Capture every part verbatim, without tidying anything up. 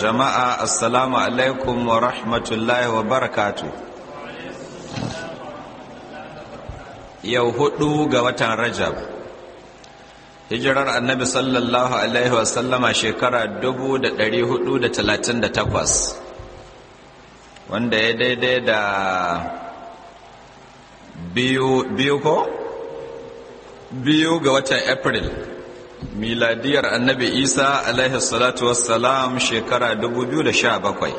jama'a assalamu alaikum wa rahmatullahi wa barakatu. Yau hudu ga watan Rajab, hijirar annabi sallallahu alaihi wa sallama shekara dubu da dari hudu da talatin da takwas, wanda ya daidai da biyu biyu ko biyu ga watan April, miladiyar annabi Isa alaihi salatu wassalam shekara dubu biyu da sha bakwai.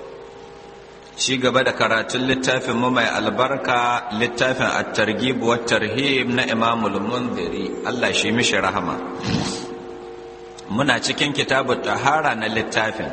Ci gaba da karatun littafin mu mai albarka, littafin at-targhib wa tarhib na Imam al-Mundhiri, Allah shi mishi rahama. Muna cikin kitabut tahara na littafin.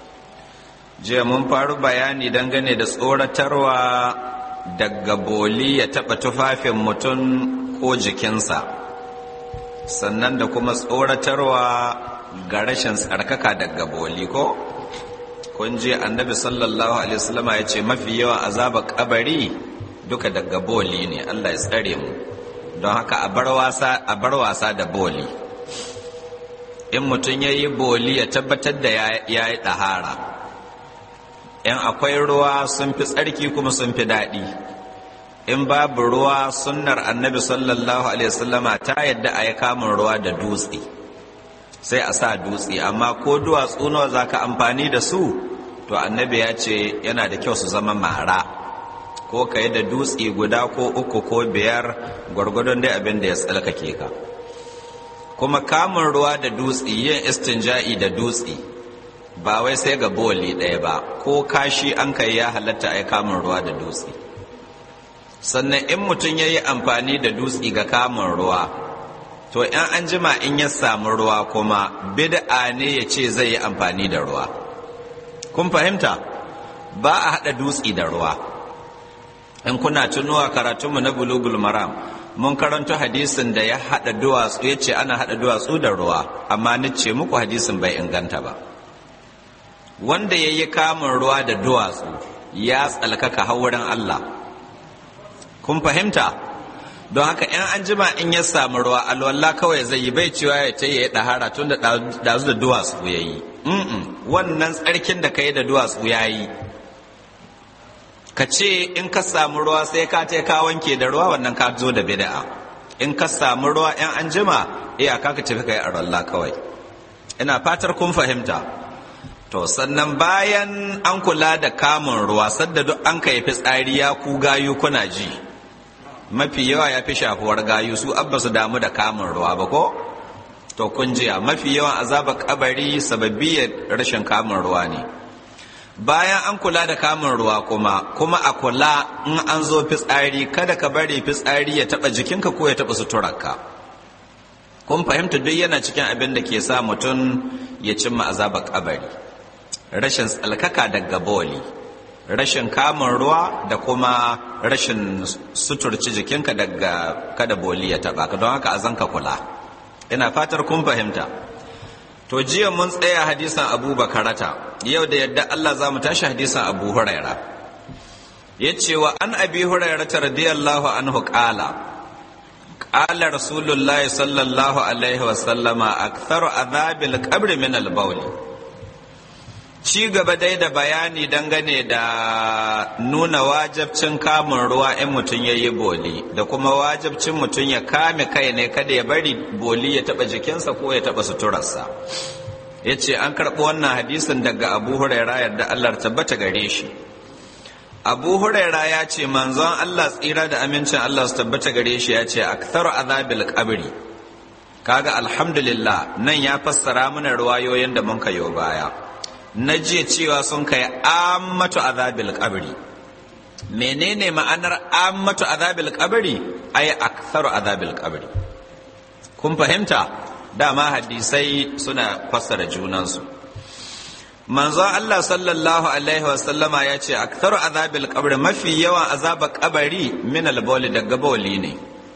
Jiya mun faru bayani dangane da tsoratarwa daga boli ya taba tufafin mutum ko jikinsa, sannan da kuma tsoratarwa ga rashin tsarkaka daga boli ko? Kun je annabi sallallahu alaihi wasallama ya ce mafi yawan azaba kabari duka daga boli ne, Allah ya tsare mu. Don haka a bar wasa a bar wasa da boli. In mutum yayi boli ya tabbatar da yayi dahara. In akwai ruwa sun fi tsarki kuma sun fi daɗi. In babu ruwa, sunnar annabi sallallahu alaihi wasallama ta yadda a yi kamun ruwa da dutse, sai a sa dutse. Amma ko duwatsu nawa za ka amfani da su, to annabi ya ce yana da kyau su zama mara, ko ka yi da dutse guda ko uku ko biyar gwargwadon dai abin da ya tsalkake ka. Kuma kamun ruwa da dutse, yin istinja'i da dutse, ba wai sai ga boli ɗaya ba, ko kashi an kai ya halatta a yi kamun ruwa da dutse. Sannan in mutum ya yi amfani da dutse ga kamun ruwa, to in an jima in ya samu ruwa kuma bid'a ne ya ce zai yi amfani da ruwa. Kun fahimta? Ba a haɗa dutse da ruwa. In kuna tunuwa karatunmu na bulugul maram, mun karanta hadisin da ya haɗa duwatsu, ya ce ana haɗa duwatsu da ruwa, amma ni ce muku hadisin bai inganta ba. Wanda ya yi kamun ruwa da duwatsu ya tsalkaka har wurin Allah. Kun fahimta? Don haka ‘yan an jima in ya samu ruwa alwallah kawai zai yi, bai cewa ya ce ya yi ɗahara tun da ɗazu da duwatsu ya yi. Wannan tsarkin da ka yi da duwatsu ya yi. Ka ce in ka samu ruwa sai ka ta ka wanke da ruwa, wannan ka zo da bid'a. In ka samu ruwa ‘yan an jima, iyaka ka tafi ka yi alwallah kawai. Ina fatar kun fahimta. To sannan bayan an kula da kamun ruwa, sadda duk an ka yi fitsari ya ku gayu kuna ji. Mafi yawa ya fi shafuwar gayu, su abba su damu da kamun ruwa ba ko? To kun jiya mafi yawan azabar kabari sababbiyar rashin kamun ruwa ne. Bayan an kula da kamun ruwa kuma, kuma a kula in an zo fitsari, kada ka bari fitsari ya taba jikinka ko ya taba suturarka. Kun fahimta duk yana cikin abin da ke sa mutum ya cimma azabar kabari. Rashin tsalkaka daga boli, rashin kamun ruwa da kuma rashin suturci jikinka daga kada boli ya taba ka, don haka azan ka kula. Ina fatar kun fahimta. To jiya mun tsaya hadisan Abu Bakarata, yau da yadda Allah za mu tashi hadisan Abu Huraira. Yace wa an Abi Hurairata radiyallahu anhu qala qala Rasulullahi sallallahu alaihi wa sallama aktharu adhabil qabri min al-bawl. Ci gaba dai da bayani dangane da nuna wajabcin kamun ruwa in mutum ya yi boli, da kuma wajabcin mutum ya kame kai ne kada ya bari boli ya taba jikinsa ko ya taba suturarsa. Ya ce an karɓi wannan hadisin daga Abu Huraira yadda Allah tabbata gare shi. Abu Huraira ya ce manzon Allah tsira da amincin Allah su tabbata gare shi ya ce aktharu azabil qabri. Kaga alhamdulillah nan ya fassara mana ruwayoyin da mun kayo baya. Na jiya cewa sun kai ammatu azabil qabri. Menene ma'anar ammatu azabil qabri? Ay aktharu azabil qabri. Kun fahimta? Dama hadisai suna fassara junansu. Manzo Allah sallallahu alaihi wa sallama ya ce aktharu azabil qabri, mafi yawan azabar kabari min al-bawli, daga bawli ne.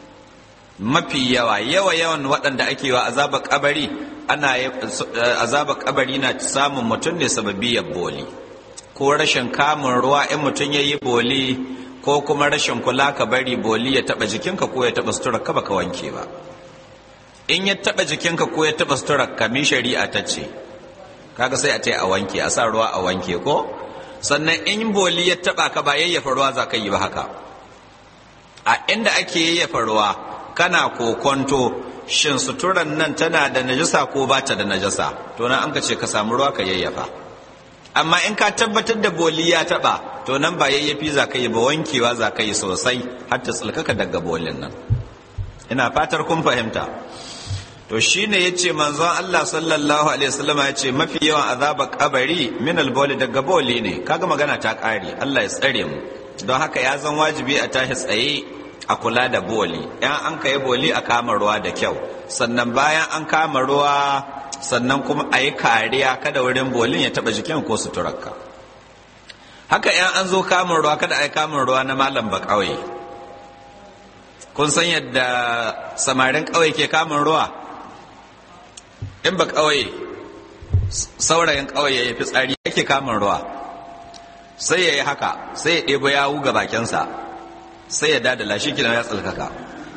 Mafi yawa yawa yawan waɗanda ake wa azabar kabari, ana azabar kabari na samun mutum ne sababiyar boli, ko rashin kamun ruwa in mutum ya yi boli, ko kuma rashin kula ka bari boli ya taba jikinka ko ya taba suturar ka baka wanke ba. In ya taba jikinka ko ya taba suturar ka, mi shari'a ta ce kaga sai a tai a wanke a sa ruwa a wanke ko sannan in boli ya taba ka ba yayyafa ruwa za ka yi ba haka a inda ake yayyafa ruwa kana kokonto shin suturan nan tana da najasa ko ba ta da najasa to nan an ka ce ka samu ruwa ka yayyafa amma in ka tabbatar da boli ya taba to nan ba yayyafi za ka yi ba wankewa za ka yi sosai har ta tsalkaka daga bolin nan ina fatar kun fahimta to shine yace manzon Allah sallallahu alaihi wasallam yace mafi yawan azabar kabari min alboli daga boli ne kaga magana ta kare Allah ya tsare mu don haka ya zan wajibi a tashi tsaye a kula da boli yan an kai boli a kama ruwa da kyau sannan bayan an kama ruwa sannan kuma a yi kariya kada wurin bolin ya taba jikin ko suturarka haka yan an zo kamun ruwa kada a yi kamun ruwa na malam ba kauye kun san yadda samarin kauye ke kamun ruwa in ba kauye saurayin kauye ya fi tsari yake kamun ruwa sai ya yi haka sai ya ɗebo yawu ga bakinsa sai ya dadala shi kina ya tsalkaka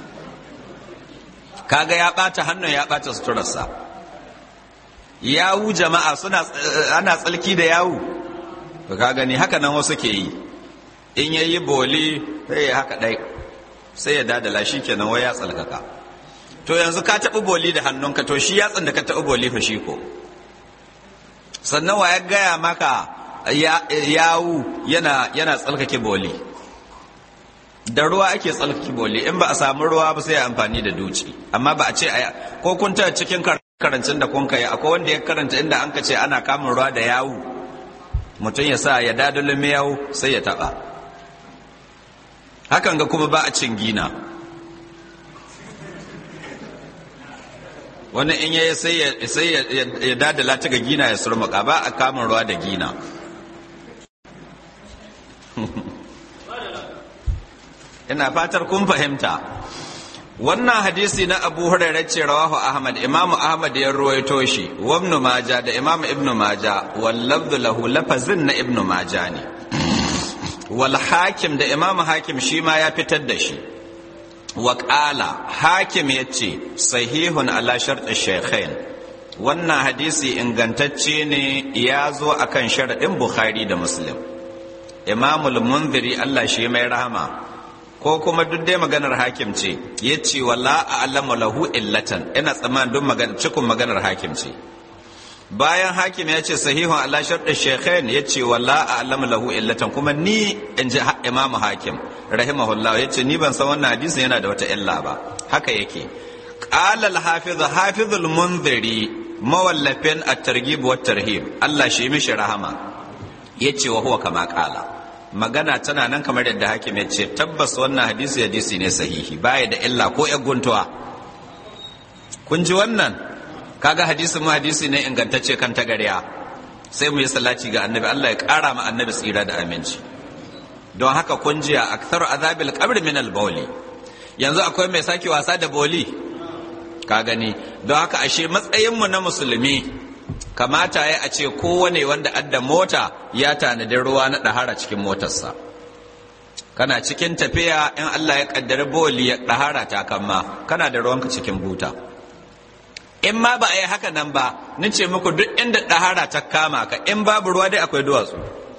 kaga ya ɓata hannun ya ɓata suturarsa yawu jama'a suna ana tsalki da yawu ka gani haka nan wasu ke yi in yayi boli sai ya haka ɗai sai ya dadala shi kenan wai ya tsalkaka to yanzu ka taɓi boli da hannunka to shi yatsan da ka taɓi boli fa shi ko sannan wa ya gaya maka yawu yana yana tsalkake boli da ruwa ake tsalkake boli in ba a samu ruwa ba sai a amfani da duci amma ba a ce a ko kun ta cikin karancin da kun kai akwai wanda ya karanta inda an ka ce ana kamun ruwa da yawu mutum ya sa ya dadulun miyau sai ya taɓa hakan ga kuma ba a cin gina wani in yayi sai ya dadala ta ga gina ya surmuka ba a kamun ruwa da gina ina fatar kun fahimta wannan hadisi na Abu Hurairah ce rawahu Ahmad Imam Ahmad ya ruwaito shi wa Ibn Majah da Imam Ibn Majah wal lafdhu lahu lafazin na Ibn Majah ne wal Hakim da Imam Hakim shi ma ya fitar da shi wa qala Hakim yace sahihun ala shart ash-shaykhain wannan hadisi ingantacce ne ya zo akan sharadin Bukhari da Muslim Imam al-Munziri Allah shi mai rahama ko kuma duk dai maganar hakim ce ya ce wala a'lamu lahu illatan ina tsammanin duk magana cikin maganar hakim ce bayan hakim ya ce sahihun ala shart ash-shaykhain ya ce wala a'lamu lahu illatan kuma ni in ji imam hakim rahimahullah ya ce ni ban san wannan hadisin yana da wata illa ba haka yake qala al-hafiz hafiz al-munziri mawallafin at-targhib wa at-tarhib Allah shi mishi rahama yace wa huwa kama qala magana tana nan kamar yadda hakim ya ce tabbas wannan hadisi hadisi ne sahihi baya da illa ko ya guntuwa kun ji wannan kaga hadisi mu hadisi ne ingantacce kan tagariya sai mu yi salati ga annabi Allah ya kara ma annabi tsira da aminci don haka kun ji a aktharu azabil qabr min al bawli yanzu akwai mai sake wasa da boli ka gani don haka ashe matsayin mu na musulmi kamata ya a ce kowane wanda adda mota ya tanadi ruwa na ɗahara cikin motarsa kana cikin tafiya in Allah ya kaddara boli ya ɗahara ta kama kana da ruwanka cikin buta in ma ba a yi haka nan ba ni ce muku duk inda ɗahara ta kama ka in babu ruwa dai akwai duwatsu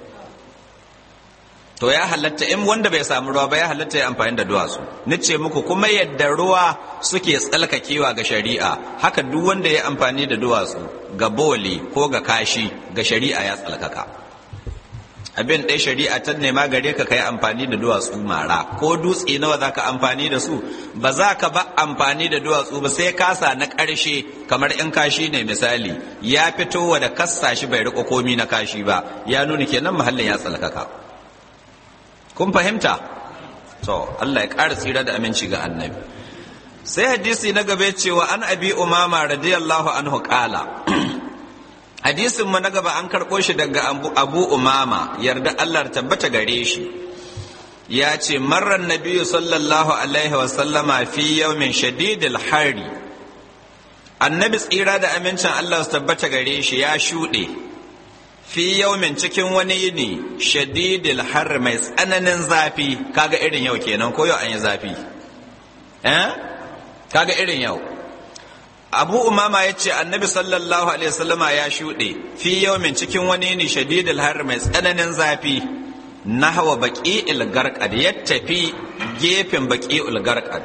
to ya halatta in wanda bai samu ruwa ba ya halatta ya amfani da duwatsu ni ce muku kuma yadda ruwa suke tsalkakewa ga shari'a haka duk wanda ya amfani da duwatsu ga boli ko ga kashi ga shari'a ya tsalkaka abin ɗaya shari'a ta nema gare ka kai amfani da duwatsu mara ko dutse nawa za ka amfani da su ba za ka ba amfani da duwatsu ba sai kasa na ƙarshe kamar in kashi ne misali ya fitowa da kassa shi bai riƙo komi na kashi ba ya nuna kenan mahallin ya tsalkaka kun fahimta to Allah ya ƙara tsira da aminci ga annabi sai hadisi na gaba cewa an abi umama radiyallahu anhu qala hadisin mu na gaba an karɓo shi daga abu umama yarda Allah tabbata gare shi ya ce marran nabiyyu sallallahu alaihi wa sallama fi yawmin shadidil hari annabi tsira da amincin Allah su tabbata gare shi ya shuɗe fi yaumin cikin wani yini shadidil har mai tsananin zafi kaga irin yau kenan ko yau an yi zafi eh kaga irin yau Abu Umama ya ce annabi sallallahu alaihi wasallama ya shuɗe fi yawmin cikin wani ne shadidul har mai tsananin zafi nahwa baqi'il garqad ya tafi gefen baqi'ul garqad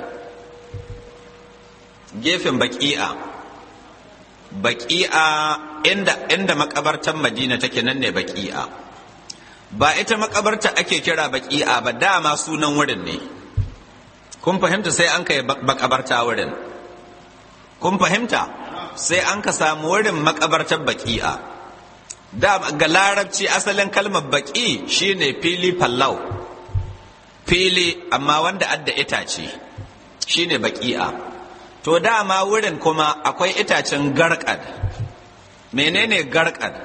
gefen baqi'a baqi'a inda inda makabartan Madina take nan ne baqi'a ba ita makabarta ake kira baqi'a ba dama sunan wurin ne kun fahimta sai an kai makabarta wurin kun fahimta sai an ka samu wurin makabartar baqi'a da ga larabci asalin kalmar baqi shine fili fallau fili amma wanda adda itace shine baqi'a to dama wurin kuma akwai itacen garqad menene garqad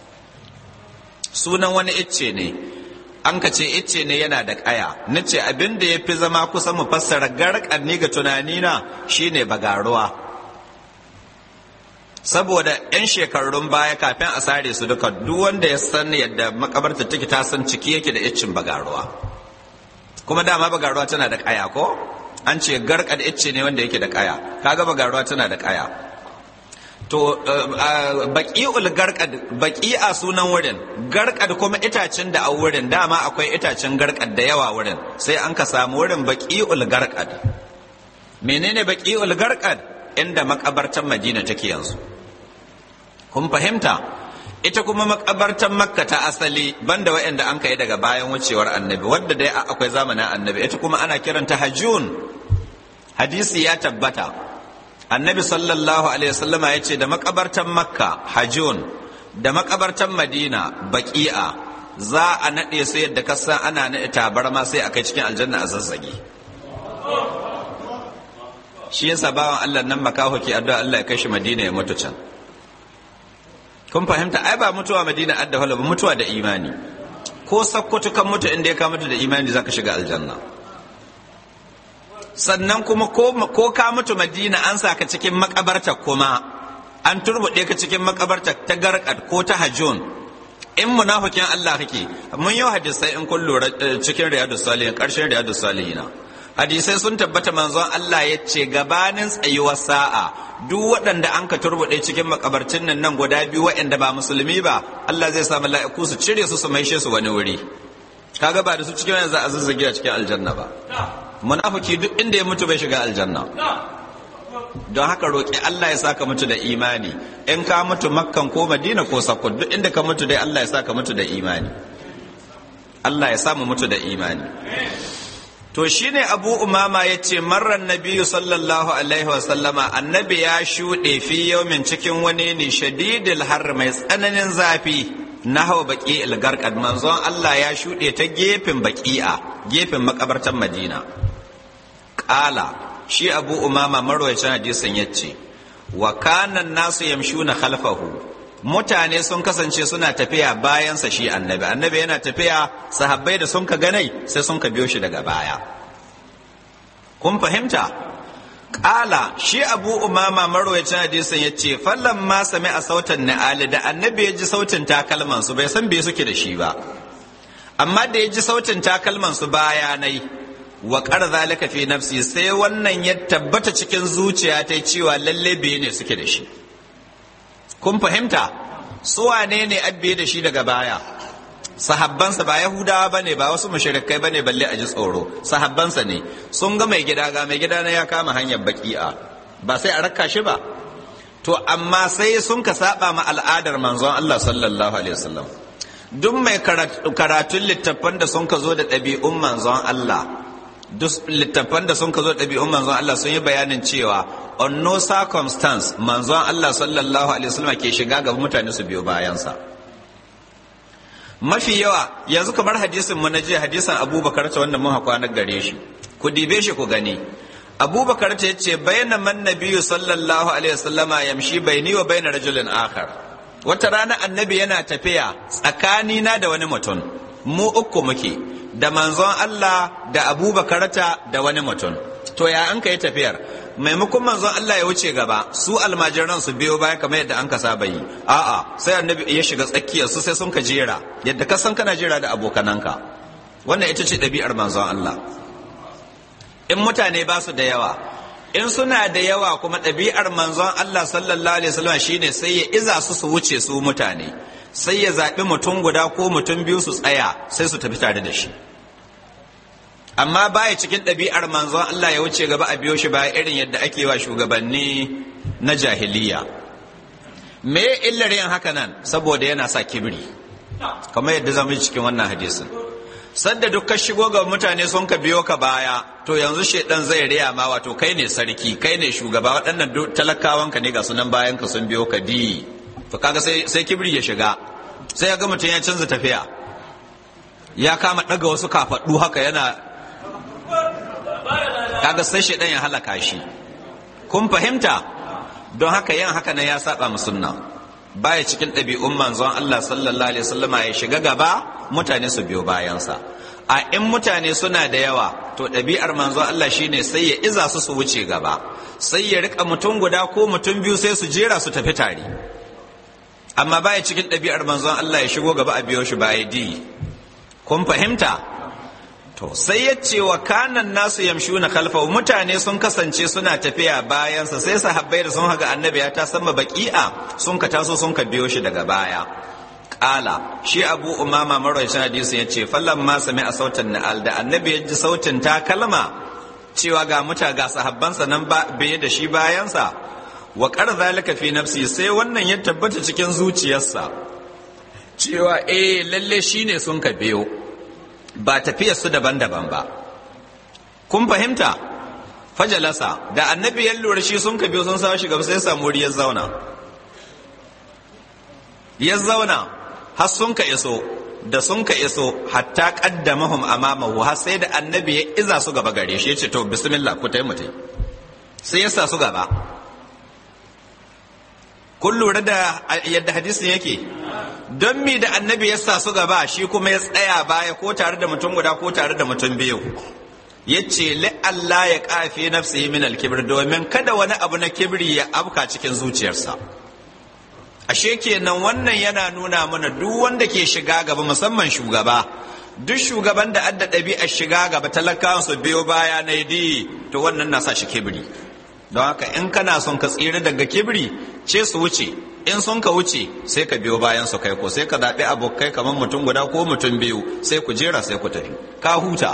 sunan wani icce ne an ka ce icce ne yana da kaya nace abin da yafi zama kusa mu fassara garqad ne ga tunanina shine bagaruwa saboda 'yan shekarun baya kafin a sare su duka duk wanda ya san yadda makabarta take ta san ciki yake da iccin bagaruwa kuma dama bagaruwa tana da kaya ko an ce garkad icce ne wanda yake da kaya kaga bagaruwa tana da kaya to baqi'ul garkad baqi'a sunan wurin garkad kuma itacen da a wurin dama akwai itacen garkad da yawa wurin sai an ka samu wurin baqi'ul garkad menene baqi'ul garkad inda makabartan Madina take yanzu kun fahimta ita kuma makabartan Makka ta asali banda waɗanda an kai daga bayan wucewar annabi wadda dai akwai zamanin annabi ita kuma ana kiranta hajjun hadisi ya tabbata annabi sallallahu alaihi wasallam ya ce da makabartan Makka hajjun da makabartan Madina baqi'a za a nade su yadda kasan ana nade tabarma sai a kai cikin aljanna a zazzage shi yasa bawan Allah nan makaho ke addu'a Allah ya kai shi Madina ya mutu can kun fahimta ai ba mutuwa Madina adda wala ba mutuwa da imani ko sakkwato kan mutu inda ya ka mutu da imani zaka shiga aljanna sannan kuma ko ko ka mutu Madina an saka cikin makabarta kuma an turbude ka cikin makabarta ta garkad ko ta hajjun in munafikin Allah kake mun yau hadisai in kun lura cikin riyadus salihin karshen riyadus salihina hadisai sun tabbata manzon Allah ya ce gabanin tsayuwar sa'a duk waɗanda an ka turbuɗe cikin makabarcin nan nan guda biyu waɗanda ba musulmi ba Allah zai sa mala'iku su cire su su maishe su wani wuri kaga ba da su cikin yanzu a zazzage a cikin aljanna ba munafiki duk inda ya mutu bai shiga aljanna don haka roƙi Allah ya saka mutu da imani in ka mutu makkan ko madina ko sakko duk inda ka mutu dai Allah ya saka mutu da imani Allah ya samu mutu da imani to shine Abu Umama ya ce marar nabiyu sallallahu alaihi wasallama annabi ya shuɗe fi yaumin cikin wani ne shadidil har mai tsananin zafi na hawa baki ilgarkad manzon Allah ya shuɗe ta gefen baki'a gefen makabartan Madina ƙala shi Abu Umama marwayacin hadisin ya ce wa kanan nasu yamshuna khalfahu mutane sun kasance suna tafiya bayansa shi annabi annabi yana tafiya sahabbai da sun ka ganai sai sun ka biyo shi daga baya kun fahimta ƙala shi Abu Umama marwayacin hadisin ya ce fallan ma sami a sautan na'ali da annabi ya ji sautin takalman su bai san bai suke da shi ba amma da ya ji sautin takalman su bayanai wa qar zalika fi nafsi sai wannan ya tabbata cikin zuciya ta cewa lalle bai ne suke da shi kun fahimta su wane ne abbe da shi daga baya sahabbansa ba yahudawa bane ba wasu mushrikai bane balle a ji tsoro sahabbansa ne sun ga mai gida ga mai gida na ya kama hanyar baki'a ba sai a rakka shi ba to amma sai sun ka saba ma al'adar manzon Allah sallallahu alaihi wasallam duk mai karatun littafan da sun ka zo da ɗabi'un manzon Allah duk littafan da sun ka zo da ɗabi'un manzon Allah sun yi bayanin cewa on no circumstance manzon Allah sallallahu alaihi wasallam ke shiga ga mutane su biyo bayansa mafi yawa yanzu kamar hadisin mu na jiya hadisin Abubakar ta wanda mun hakwa na gare shi ku dibe shi ku gani Abubakar ta yace bayna man nabiyyu sallallahu alaihi wasallama yamshi baini wa baina rajulin akhar wata rana annabi yana tafiya tsakani na da wani mutum mu uku muke da manzon Allah da Abubakar ta da wani mutum to ya an kai tafiyar maimakon manzon Allah ya wuce gaba su almajiran su biyo baya kamar yadda an ka saba yi a'a sai annabi ya shiga tsakiyar su sai sun ka jera yadda ka san kana jera da abokananka wannan ita ce ɗabi'ar manzon Allah in mutane ba su da yawa in suna da yawa kuma ɗabi'ar manzon Allah sallallahu alaihi wasallam shine sai ya iza su su wuce su mutane, sai ya zaɓi mutum guda ko mutum biyu su tsaya sai su tafi tare da shi. Amma baya cikin ɗabi'ar manzon Allah ya wuce gaba a biyo shi baya irin yadda ake wa shugabanni na jahiliya. Me illar yin haka nan? Saboda yana sa kibri, kamar yadda zamu yi cikin wannan hadisin. Sadda duk ka shigo ga mutane sun ka biyo ka baya, to yanzu shedan zai riya ma wato kai ne sarki, kai ne shugaba, waɗannan talakawanka ne ga sunan bayan ka sun biyo ka di. To kaga sai sai kibri ya shiga, sai ya ga mutum ya canza tafiya, ya kama ɗaga wasu kafaɗu haka yana, kaga sai shedan ya halaka shi. Kun fahimta? Don haka yin haka na ya saba mu sunna, baya cikin ɗabi'un manzon Allah sallallahu alaihi wasallama ya shiga gaba mutane su biyo bayansa. A in mutane suna da yawa, to ɗabi'ar manzon Allah shine sai ya iza su su wuce gaba, sai ya rika mutum guda ko mutum biyu sai su jera su tafi tare. Amma baya cikin ɗabi'ar manzon Allah ya shigo gaba a biyo shi baya di. Kun fahimta? To sai ya ce wa kanan nasu yamshuna khalfa, mutane sun kasance suna tafiya bayansa, sai sahabbai da sun haga annabi ya ta sama baqi'a sun ka taso sun ka biyo shi daga baya. Kala shi Abu Umama marwayacin hadisi ya ce fallan ma sami a sautin na'al, da annabi ya ji sautin ta kalma cewa ga muta ga sahabbansa nan biye da shi bayansa, wa qar zalika fi nafsi, sai wannan ya tabbata cikin zuciyarsa cewa eh lalle shine sun ka biyo, ba tafiyarsu daban-daban ba. Kun fahimta? Fajalasa da annabi ya lura shi sun ka biyo sun sa shi gaba, sai samu wuri ya zauna ya zauna har sun ka iso, da sun ka iso hatta qaddamahum amamahu, har sai da annabi ya iza su gaba gare shi, ya ce to bismillah ku tayi mutai, sai ya sa su gaba. Kun lura da yadda hadisin yake? Don mi da annabi ya sa su gaba shi kuma ya tsaya baya, ko tare da mutum guda ko tare da mutum biyu? Ya ce li Allah ya kafi nafsihi min al-kibr, domin kada wani abu na kibri ya afka cikin zuciyarsa. Ashe kenan wannan yana nuna mana duk wanda ke shiga gaba, musamman shugaba, duk shugaban da adda ɗabi'ar shiga gaba talakawan su biyo baya na yi, to wannan na sa shi kibri. Don haka in kana son ka tsira daga kibri, ce su wuce, in sun ka wuce sai ka biyo bayan su kai ko sai ka zaɓi abokai kamar mutum guda ko mutum biyu, sai ku jera sai ku tafi, ka huta.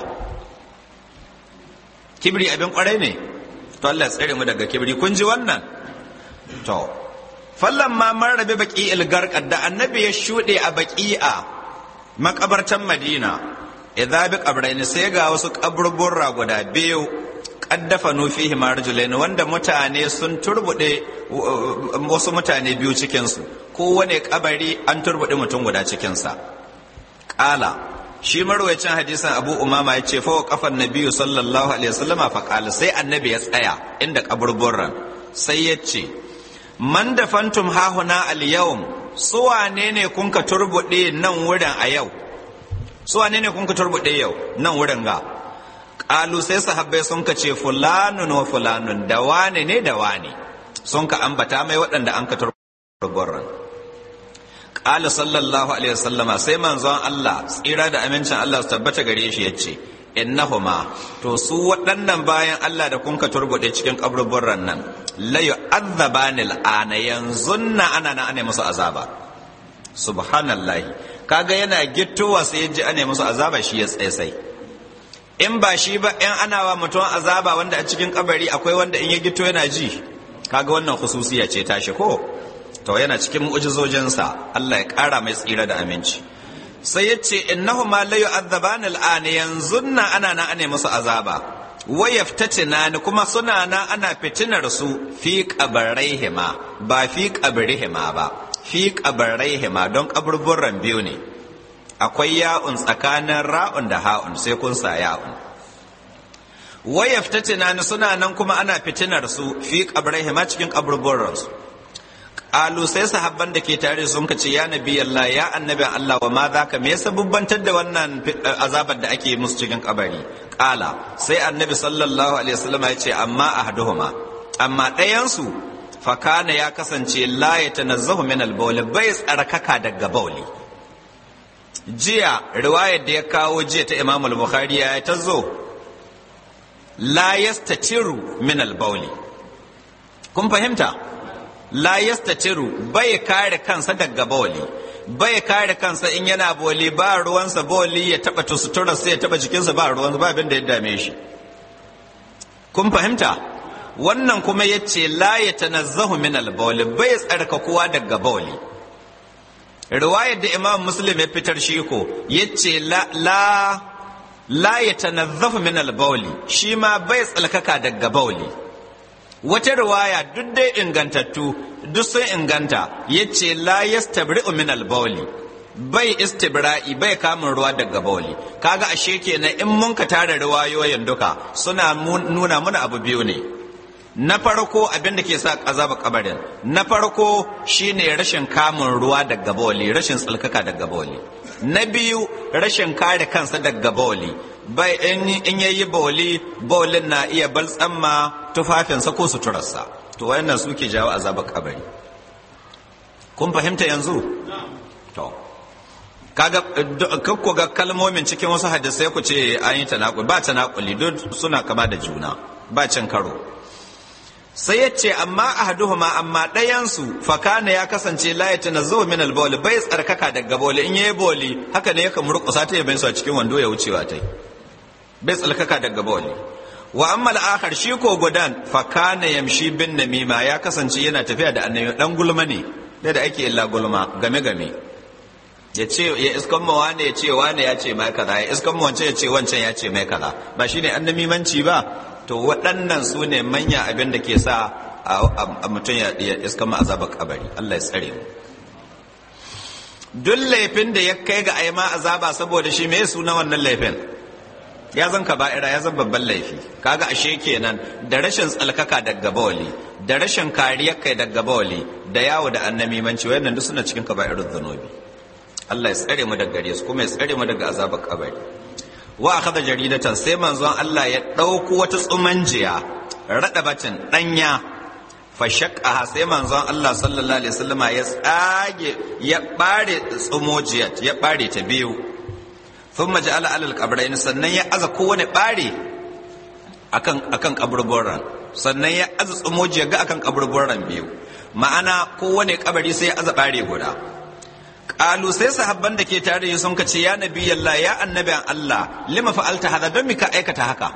Kibri abin kwarai ne, to Allah tsare mu daga kibri. Kun ji wannan? To fallan ma marrabe baki ilgarkar, da annabi ya shuɗe a baki'a makabartan Madina, idza bi qabrayn, sai ga wasu kaburburra guda biyu, kaddafa nufihi marjulain, wanda mutane sun turbude wasu mutane biyu cikin su, kowane kabari an turbude mutum guda cikin sa. Qala shi marwayacin hadisin Abu Umama ya ce fa kafan nabiyyu sallallahu alaihi wasallam fa qala, sai annabi ya tsaya inda kaburburran, sai ya ce man dafantum hahuna al-yawm, su wane ne kun ka turbude nan wurin a yau? Su wane ne kun ka turbude yau nan wurin ga? Qalu sai sahabbai sun ka ce fulanun wa fulanun, da wane ne da wane, sun ka ambata mai waɗanda an ka turburan. Qala sallallahu alaihi wasallama, sai manzon Allah tsira da amincin Allah su tabbata gare shi yace innahuma, to su waɗannan bayan Allah da kun ka turbude cikin kaburburran nan, la yu'adzabani al'ana, yanzu na ana na ana musu azaba. Subhanallahi, kaga yana gittowa sai ya ji ana musu azaba, shi ya tsaye sai. In ba shi ba, in ana wa mutum azaba wanda a cikin kabari akwai wanda in ya gito yana ji, kaga wannan khususiya ce tashi ko? To yana cikin mu'jizojinsa, Allah ya ƙara mai tsira da aminci. Sai ya ce innahuma la yu'adzabani al'ana, yanzu na ana na ana musu azaba, wa yaftatina ni, kuma suna na ana fitinar su fi qabraihima, ba fi qabrihima ba, fi qabraihima, don kaburburran biyu ne, akwai ya'un tsakanin ra'un da ha'un, sai kun sa ya'un. Wa yaftatina ni, suna nan kuma ana fitinar su fi qabraihima, cikin kaburburran su. Qalu sai sahabban da ke tare sun ka ce ya nabi Allah, ya annabin Allah, wa ma zaka, me yasa bubbantar da wannan azabar da ake musu cikin kabari? Qala sai annabi sallallahu alaihi wasallam ya ce amma ahaduhuma, amma ɗayan su fa kana ya kasance la yatanazzahu min al-bawl, bai tsarkaka daga bauli. Jiya riwayar da ya kawo jiya ta Imam al-Bukhari ya tazo la yastatiru min al-bawli kun fahimta la yastatiru bai kare kansa daga bawli bai kare kansa in yana boli ba ruwansa boli ya taba tusutura sai ya taba jikinsa ba ruwansa ba abin da ya dame shi kun fahimta wannan kuma yace la yatanazzahu min al-bawli bai tsarkakuwa daga bawli riwayar da Imam Muslim ya fitar shi ko yace la la la yatanazzahu min al-bawli shi ma bai tsalkaka daga bawli wata riwaya duk dai ingantattu duk sun inganta yace la yastabri'u min al-bawli bai istibra'i bai kamun ruwa daga bawli kaga ashe kenan in mun ka tare riwayoyin duka suna nuna mana abu biyu ne na farko abin da ke sa azaba kabarin na farko shine rashin kamun ruwa daga bawli rashin tsalkaka daga bawli na biyu rashin kare kansa daga bawli bai in yayi bawli bawlin na iya baltsamma tufafinsa ko suturarsa to wayannan suke jawo azabar kabari kun fahimta yanzu to kaga kakko ga kalmomin cikin wasu hadisai ku ce an yi tanakuli ba tanakuli duk suna kama da juna ba cin karo sai ya ce amma ahaduhuma amma ɗayansu fakana ya kasance la ya tanazzahu min al-bawl bai tsarkaka daga bawli in yayi bawli haka ne yake murƙusa ta yayin su a cikin wando ya wucewa tai bai tsarkaka daga bawli wa amma al-akhar shi ko gudan fakana yamshi bin namima ya kasance yana tafiya da annabi dan gulma ne da da ake illa gulma game game ya ce ya iskan ma wane ya ce wane ya ce mai kaza ya iskan ma wancan ya ce wancan ya ce mai kaza ba shine annamimanci ba to waɗannan su ne manya abin da ke sa a mutum ya iska ma azabar kabari Allah ya tsare mu duk laifin da ya kai ga aima azaba saboda shi me suna wannan laifin ya zan kaba'ira ya zan babban laifi kaga ashe kenan da rashin tsalkaka daga bawli da rashin kariyar kai daga bawli da yawo da annamimanci wayannan duk suna cikin kaba'irul dhunubi Allah ya tsare mu daga gare su kuma ya tsare mu daga azabar kabari wa akhadha jaridatan sai manzon Allah ya dauko wata tsumanjiya radabatin danya fa shaqqa sai manzon Allah sallallahu alaihi wasallama ya tsage ya bare tsumojiyat ya bare ta biyu thumma ja'ala alal qabrayn sannan ya aza kowane bare akan akan kaburburan sannan ya aza tsumojiyar ga akan kaburburan biyu ma'ana kowane kabari sai ya aza bare guda Ƙalu sai sahabban da ke tare da sun kace ya nabi Allah ya annabin Allah lima fa'alta hada don mika aikata haka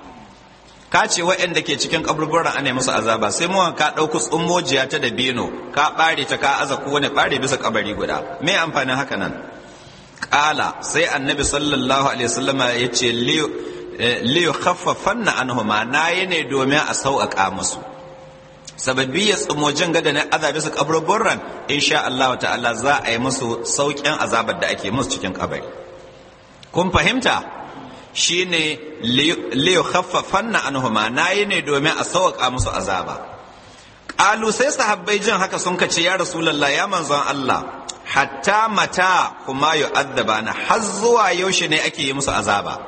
ka ce waɗanda ke cikin kaburburan ana musu azaba sai mu ka ɗauki tsummojiya ta da bino ka ɓare ta ka aza ko wani ɓare bisa kabari guda me amfanin haka nan ƙala sai annabi sallallahu alaihi wasallam ya ce li yukhaffafanna anhuma nayi ne domin a sauƙaƙa musu sababbi ya tsumojin gada na azabi su kaburburan insha Allah ta'ala za a yi musu saukin azabar da ake musu cikin kabari kun fahimta shine li yukhaffafanna anhuma nayi ne domin a sauka musu azaba qalu sai sahabbai jin haka sun kace ya rasulullah ya manzon Allah hatta mata kuma yu'adzabana har zuwa yaushe ne ake yi musu azaba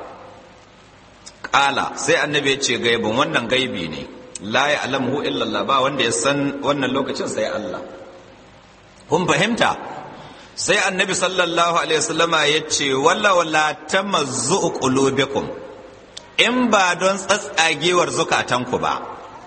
qala sai annabi ya ce gaibin wannan gaibi ne la ya alamu illallah ba wanda ya san wannan lokacin sai Allah kun fahimta sai annabi sallallahu alaihi wasallama ya ce walla walla tamazzu qulubikum in ba don tsatsagewar zukatanku ba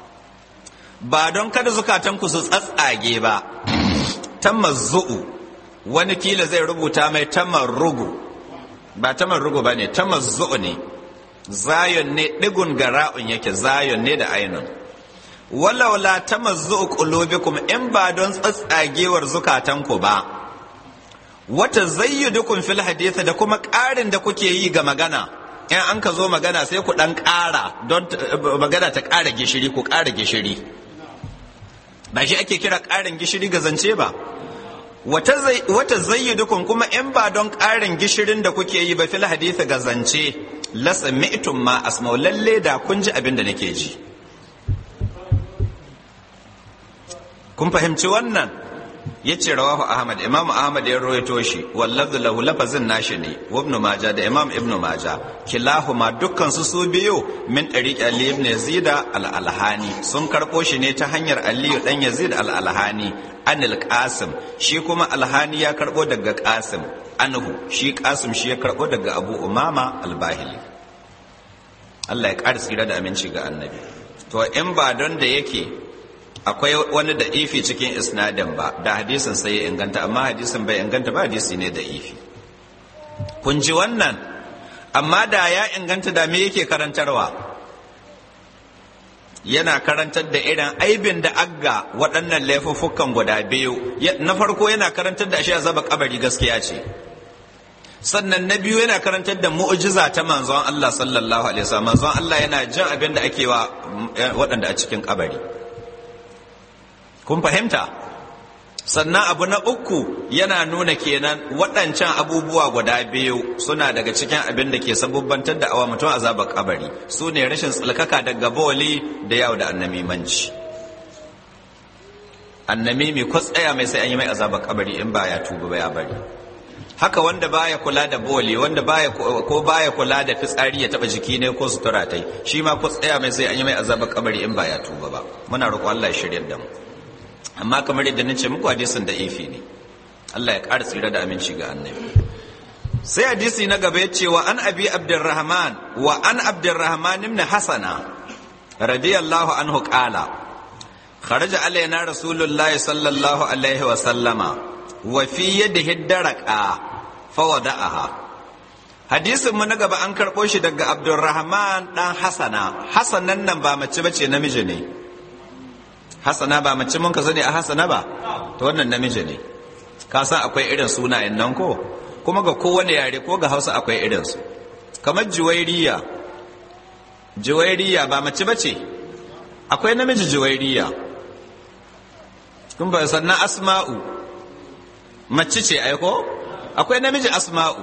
ba don kada zukatanku su tsatsage ba tamazzu wani kila zai rubuta mai tamarrugu ba tamarrugu bane tamazzu ne zayon ne digun gara'un yake zayon ne da ainun walaula tamazzu qulubikum in ba don tsatsagewar zukatanku ba wata zayyudukum fil hadith da kuma ƙarin da kuke yi ga magana in an ka zo magana sai ku dan ƙara don magana ta ƙara gishiri ku ƙara gishiri ba shi ake kira ƙarin gishiri ga zance ba wata zayyudukum kuma in ba don ƙarin gishirin da kuke yi ba fil hadith ga zance la sami'tum ma asma'u lalle da kun ji abin da nake ji kun fahimci wannan yace rawahu ahmad imam ahmad ya rawaito shi walladhu lahu lafazin nashi ne wa ibn majah da imam ibn majah kilahuma dukkan su su biyu min tariq ali ibn yazid al-alhani sun karbo shi ne ta hanyar ali dan yazid al-alhani anil qasim shi kuma alhani ya karbo daga qasim anhu shi qasim shi ya karbo daga abu umama al-bahili Allah ya ƙara tsira da aminci ga annabi. To in ba don da yake akwai wani da ifi cikin isnadin ba da hadisin sai ya inganta, amma hadisin bai inganta ba, hadisi ne da ifi. Kun ji wannan? Amma da ya inganta da me yake karantarwa? Yana karantar da irin aibin da agga waɗannan laifuffukan guda biyu. Na farko yana karantar da ashe azaba kabari gaskiya ce. Sannan na biyu yana karantar da mu'jiza ta manzon Allah sallallahu alaihi wasallam. Manzon Allah yana jin abin da ake wa waɗanda a cikin kabari. Kun fahimta? Sannan abu na uku yana nuna kenan waɗancan abubuwa guda biyu suna daga cikin abin da ke sabubbantar da awa mutum azabar kabari, su ne rashin tsalkaka daga boli da yawo da annamimanci. Annamimi ko tsaya mai sai an yi mai azabar kabari in ba ya tuba ba ya bari. Haka wanda baya kula da boli, wanda baya ko baya kula da fitsari ya taba jiki ne ko sutura tai, shi ma ko tsaya mai sai an yi mai azabar kabari in ba ya tuba ba. Muna roƙon Allah ya shirye da mu. Amma kamar yadda nace muku hadisin da ifi ne. Allah ya ƙara tsira da aminci ga annabi. Sai hadisi na gaba ya ce wa an abi abdurrahman wa an abdurrahman ibn hasana radiyallahu anhu qala kharaja alaina rasulullahi sallallahu alaihi wa sallama wa fi yadihi daraqa fa wada'aha. Hadisin mu na gaba an karɓo shi daga abdurrahman dan hasana. Hasanan nan ba mace bace, namiji ne. Hasana ba mace mun ka sani a Hasana ba, to wannan namiji ne. Ka san akwai irin sunayen nan ko, kuma ga kowane yare ko ga Hausa akwai irin su. Kamar Juwairiya, Juwairiya ba mace bace, akwai namiji Juwairiya. Kun ba sannan Asma'u mace ce ai ko, akwai namiji Asma'u.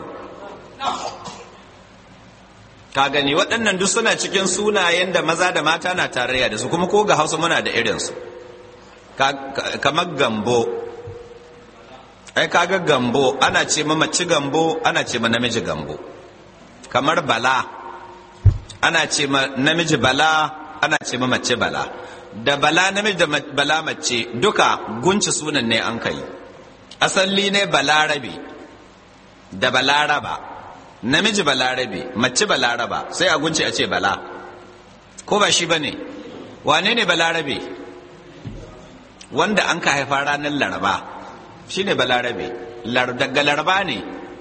Ka gani waɗannan duk suna cikin sunayen da maza da mata na tarayya da su, kuma ko ga Hausa muna da irinsu. Kamar Gambo, ai kaga Gambo ana ce ma mace Gambo, ana ce ma namiji Gambo. Kamar Bala, ana ce ma namiji Bala, ana ce ma mace Bala. Da Bala namiji da Bala mace duka gunci sunan ne an kai. Asali ne Balarabe da Balaraba. Namiji Balarabe, mace Balaraba, sai a gunci a ce Bala. Ko ba shi ba ne? Wane ne Balarabe? Wanda an ka haifa ranar Laraba, shi ne Balarabe. Daga Laraba ne.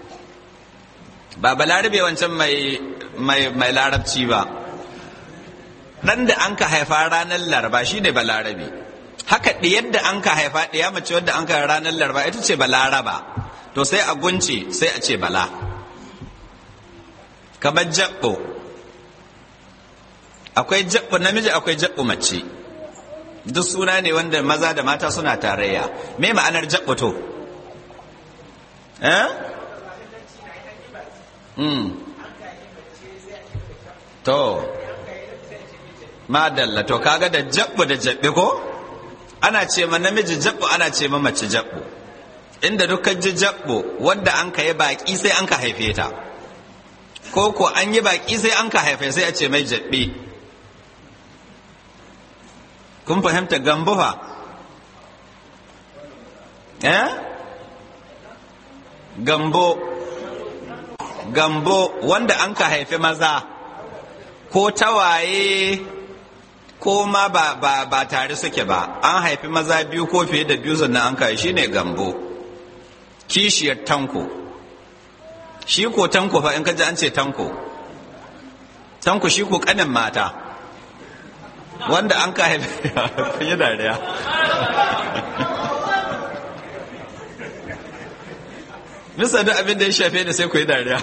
Ba Balarabe wancan mai, mai, mai larabci ba. Ɗan da an ka haifa ranar Laraba shi ne Balarabe. Haka ɗiyar da an ka haifa ɗiya mace wadda an ka haifa ranar Laraba ita ce Balaraba. To sai a gunci sai a ce Bala. Kamar jabbo, akwai jabbo namiji akwai jabbo mace, duk suna ne wanda maza da mata suna tarayya. Me ma'anar jabbo to? Eh? Hmm. To, madalla, to kaga da jabbo da jabbe ko? Ana ce ma namiji jabbo, ana ce ma mace jabbo. Inda dukkan ji jabbo wadda an ka yi baki sai an ka haife ta. Ko ko an yi baki sai an ka haife sai a ce mai jabbe. Kun fahimta Gambo fa? Eh? Gambo. Gambo wanda an ka haife maza ko tawaye ko ma ba, ba, ba tare suke ba, an haifi maza biyu ko fiye da biyu sannan an kai shi ne Gambo. Kishiyar Tanko. Shi ko Tanko fa in ka ji an ce Tanko. Tanko shi ko kanin mata. Wanda an ka haifi yi dariya. Misa duk abin da ya shafe da sai ku yi dariya.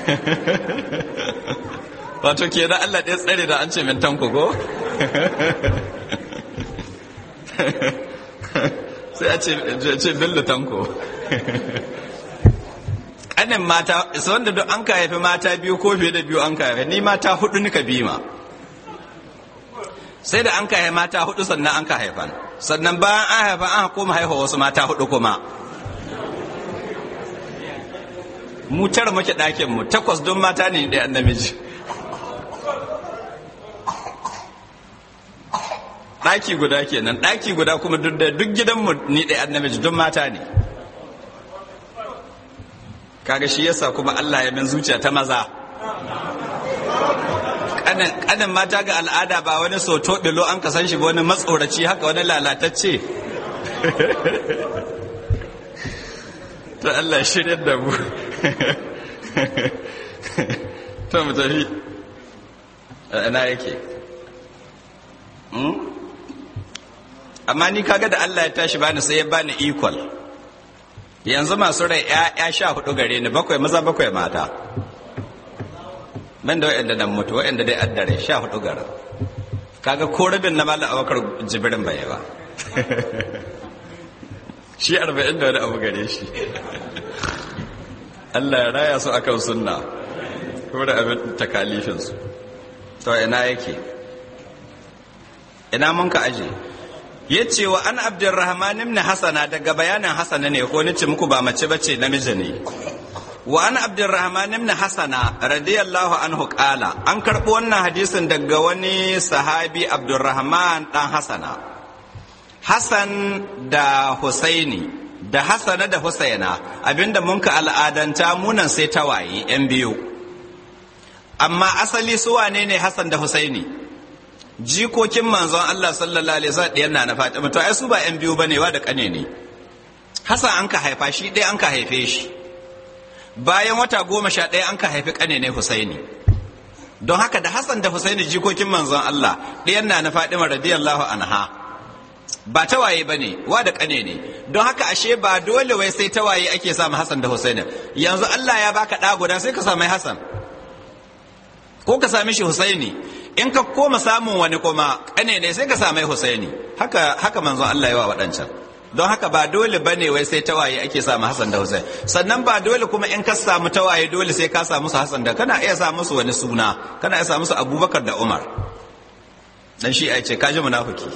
Wato ke da Allah ɗaya tsare da an ce min Tanko go? Sai a ce Bello Tanko. Ƙanin mata, su wanda duk an ka haifi mata biyu ko fiye da biyu an ka haifi, ni mata hudu nika bima. Sai da an ka haifi mata hudu sannan an ka haifan. Sannan bayan an haifa an koma haifa wasu mata hudu kuma. Mu tara muke ɗakin mu, takwas don mata ne ɗaya namiji. Ɗaki guda kenan, ɗaki guda kuma duk gidanmu ni ɗaya namiji don mata ne. Kaga shi yasa kuma Allah ya min zuciya ta maza. kanin mata ga al'ada ba wani soto bilo an kasan shi ba wani matsoraci haka wani lalatacce to Allah shirya da mu to mu tafi ina yake amma ni kaga da Allah ya tashi bani sai ya bani equal yanzu masu rai ya sha hudu gare ni bakwai maza bakwai mata ban da wa'anda nan mutu wa'anda dai addare sha hudu gara kaga ko rabin na mallam Abubakar Jibrin bai ba shi arba'in da wani abu gare shi Allah ya raya su akan sunna ko da abin takalifinsu to ina yake ina mun ka aje ya ce wa an Abdurrahman ibn Hasana daga bayanin Hasana ne ko nace muku ba mace bace namiji ne wa an Abdurrahman ibn Hasana radiyallahu anhu qala an karbo wannan hadisin daga wani sahabi Abdurrahman dan Hasana Hassan da Husaini da Hassana da Husaina abinda mun ka al'adanta munan sai tawaye yan biyu amma asali su wane ne Hassan da Husaini jikokin manzon Allah sallallahu alaihi wasallam ɗiyan na Fatima to ai su ba yan biyu bane wa da kane ne Hassan an ka haifa shi ɗaya an ka haife shi bayan wata goma sha ɗaya an ka haifi kane ne Husaini don haka da Hassan da Husaini jikokin manzon Allah ɗiyan na Fatima radiyallahu anha ba tawaye ba ne wa da kane ne don haka ashe ba dole wai sai tawaye ake samu Hassan da Husaini yanzu Allah ya baka ɗa guda sai ka sami Hassan ko ka sami shi Husaini in ka koma samun wani kuma kane ne sai ka sami Husaini haka haka manzon Allah ya wa waɗancan don haka ba dole bane wai sai tawaye ake samu Hassan da Husaini sannan ba dole kuma in ka samu tawaye dole sai ka samu su Hassan da kana iya samu su wani suna kana iya samu su Abubakar da Umar dan shi ai ce kaji munafiki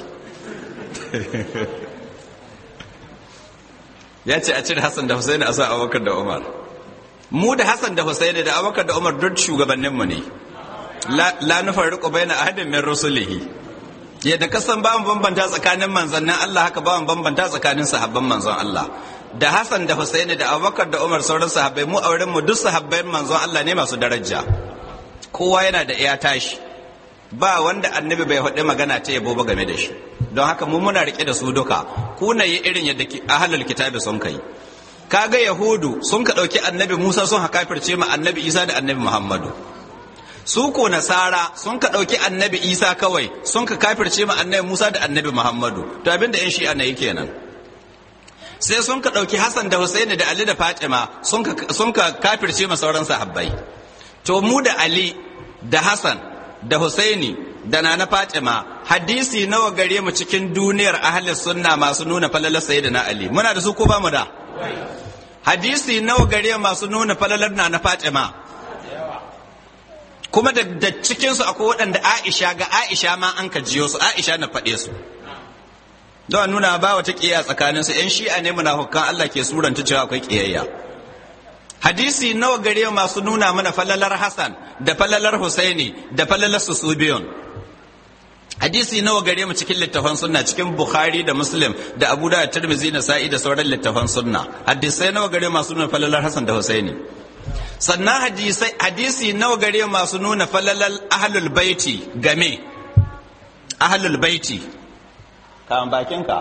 ya ce a cire Hassan da Husaini a sa Abubakar da Umar mu da Hassan da Husaini da Abubakar da Umar duk shugabanninmu ne la nufarriqu baina ahadin min rusulihi yadda kasan ba mu bambanta tsakanin manzannin Allah haka ba mu bambanta tsakanin sahabban manzon Allah da Hassan da Husaini da Abubakar da Umar sauran sahabbai mu auren mu duk sahabbai manzon Allah ne masu daraja kowa yana da iya tashi ba wanda annabi bai faɗi magana ta yabo ba game da shi don haka mu muna rike da su duka ku na yi irin yadda ahlul kitabi sun kai kaga yahudu sun ka dauki annabi Musa sun hakafirce ma annabi Isa da annabi Muhammadu su ko nasara sun ka dauki annabi Isa kawai sun ka kafirce ma annabi Musa da annabi Muhammadu to abinda yan shi'a ne kenan sai sun ka dauki Hassan da Husaini da Ali da Fatima sun ka sun ka kafirce ma sauran sahabbai to mu da Ali da Hassan da Husaini da Nana Fatima hadisi nawa gare mu cikin duniyar ahlus sunna masu nuna falalar sayyidina Ali muna da su ko ba mu da hadisi nawa gare masu nuna falalar Nana Fatima kuma da, da cikin su akwai waɗanda Aisha ga Aisha ma an ka jiyo su Aisha na faɗe su don nuna ba wata kiyaya tsakanin su ƴan shi'a ne munafukan Allah ke suranta cewa akwai kiyayya hadisi nawa gare masu nuna mana falalar Hassan da falalar Husaini da falalar su su biyun hadisi nawa gare mu cikin littafan sunna cikin Bukhari da Muslim da Abu Dawud da Tirmidhi da Sa'i da sauran littafan sunna hadisai nawa gare masu nuna falalar Hassan da Husaini sannan hadisi hadisi nawa gare masu nuna falalar ahlul baiti game ahlul baiti kan bakinka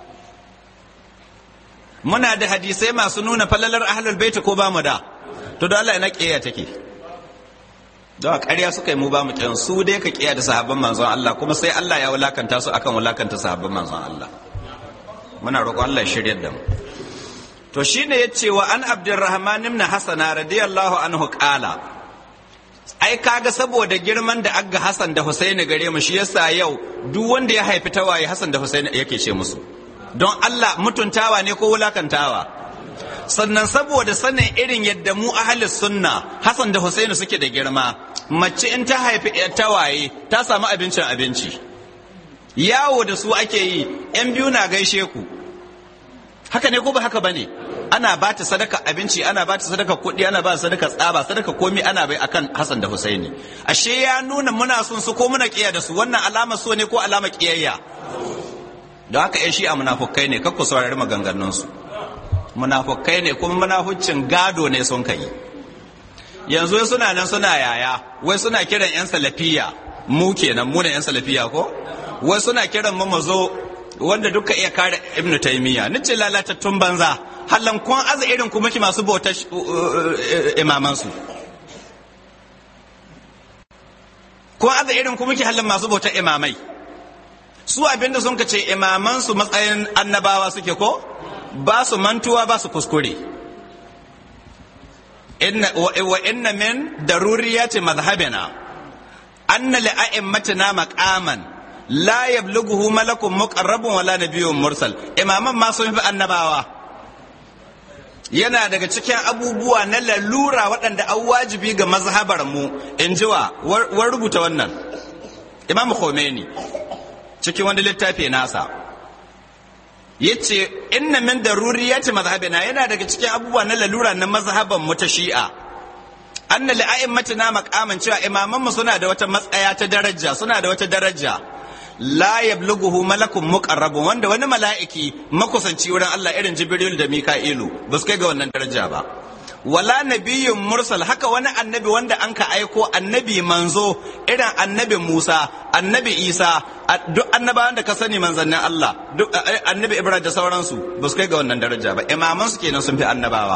muna da hadisai masu nuna falalar ahlul baiti ko ba mu da to da Allah ina kiyaye take don ƙarya suka yi mu ba mu kyan su dai ka kiyaye da sahabban manzon Allah kuma sai Allah ya wulakanta su akan wulakanta sahabban manzon Allah muna roƙon Allah ya shiryar da mu to shine yace wa an Abdurrahman ibn Hasan radiyallahu anhu qala ai kaga saboda girman da aga Hassan da Husaini gare mu shi yasa yau duk wanda ya haifi tawaye Hassan da Husaini yake ce musu don Allah mutuntawa ne ko wulakantawa sannan saboda sanin irin yadda mu ahlus sunna Hassan da Husaini suke da girma mace in ta haifi tawaye ta samu abincin abinci yawo da su ake yi yan biyu na gaishe ku haka ne ko ba haka bane ana ba ta sadaka abinci ana ba ta sadaka kuɗi ana ba ta sadaka tsaba sadaka komi ana bai akan Hassan da Husaini ashe ya nuna muna son su ko muna kiyaye da su wannan alama so ne ko alama kiyayya don haka yan shi'a munafukai ne kakku saurari maganganunsu munafukai ne kuma munafuccin gado ne sun kai yanzu suna nan suna yaya wai suna kiran yan salafiya mu kenan mu ne yan salafiya ko wai suna kiran mu mazo wanda duka iya kare ibnu taymiya nace lalatattun banza hallan kun aza irin kuma ki masu bauta imaman su kun aza irin kuma ki hallan masu bauta imamai su abinda sun ka ce imaman su matsayin annabawa suke ko ba su mantuwa ba su kuskure inna wa inna min daruriyati madhhabina anna li a'immatina maqaman la yablughu malakun muqarrabun wala nabiyyun mursal imaman ma sun fi annabawa yana daga cikin abubuwa na lalura waɗanda an wajibi ga mazhabar mu in jiwa war rubuta wannan imam Khomeini cikin wani littafi nasa yace inna min daruriyati madhhabina yana daga cikin abubuwa na lalura na mazhaban mu ta Shi'a anna li a'immatina maqaman cewa imaman mu suna da wata matsaya ta daraja suna da wata daraja la yablughu malakun muqarrabun wanda wani mala'iki makusanci wurin Allah irin Jibril da Mika'ilu ba su kai ga wannan daraja ba wala nabiyyun mursal haka wani annabi wanda an ka aiko annabi manzo irin annabi Musa annabi Isa duk annabawan da ka sani manzannin Allah duk annabi Ibrahim da sauransu ba su kai ga wannan daraja ba imaman su kenan sun fi annabawa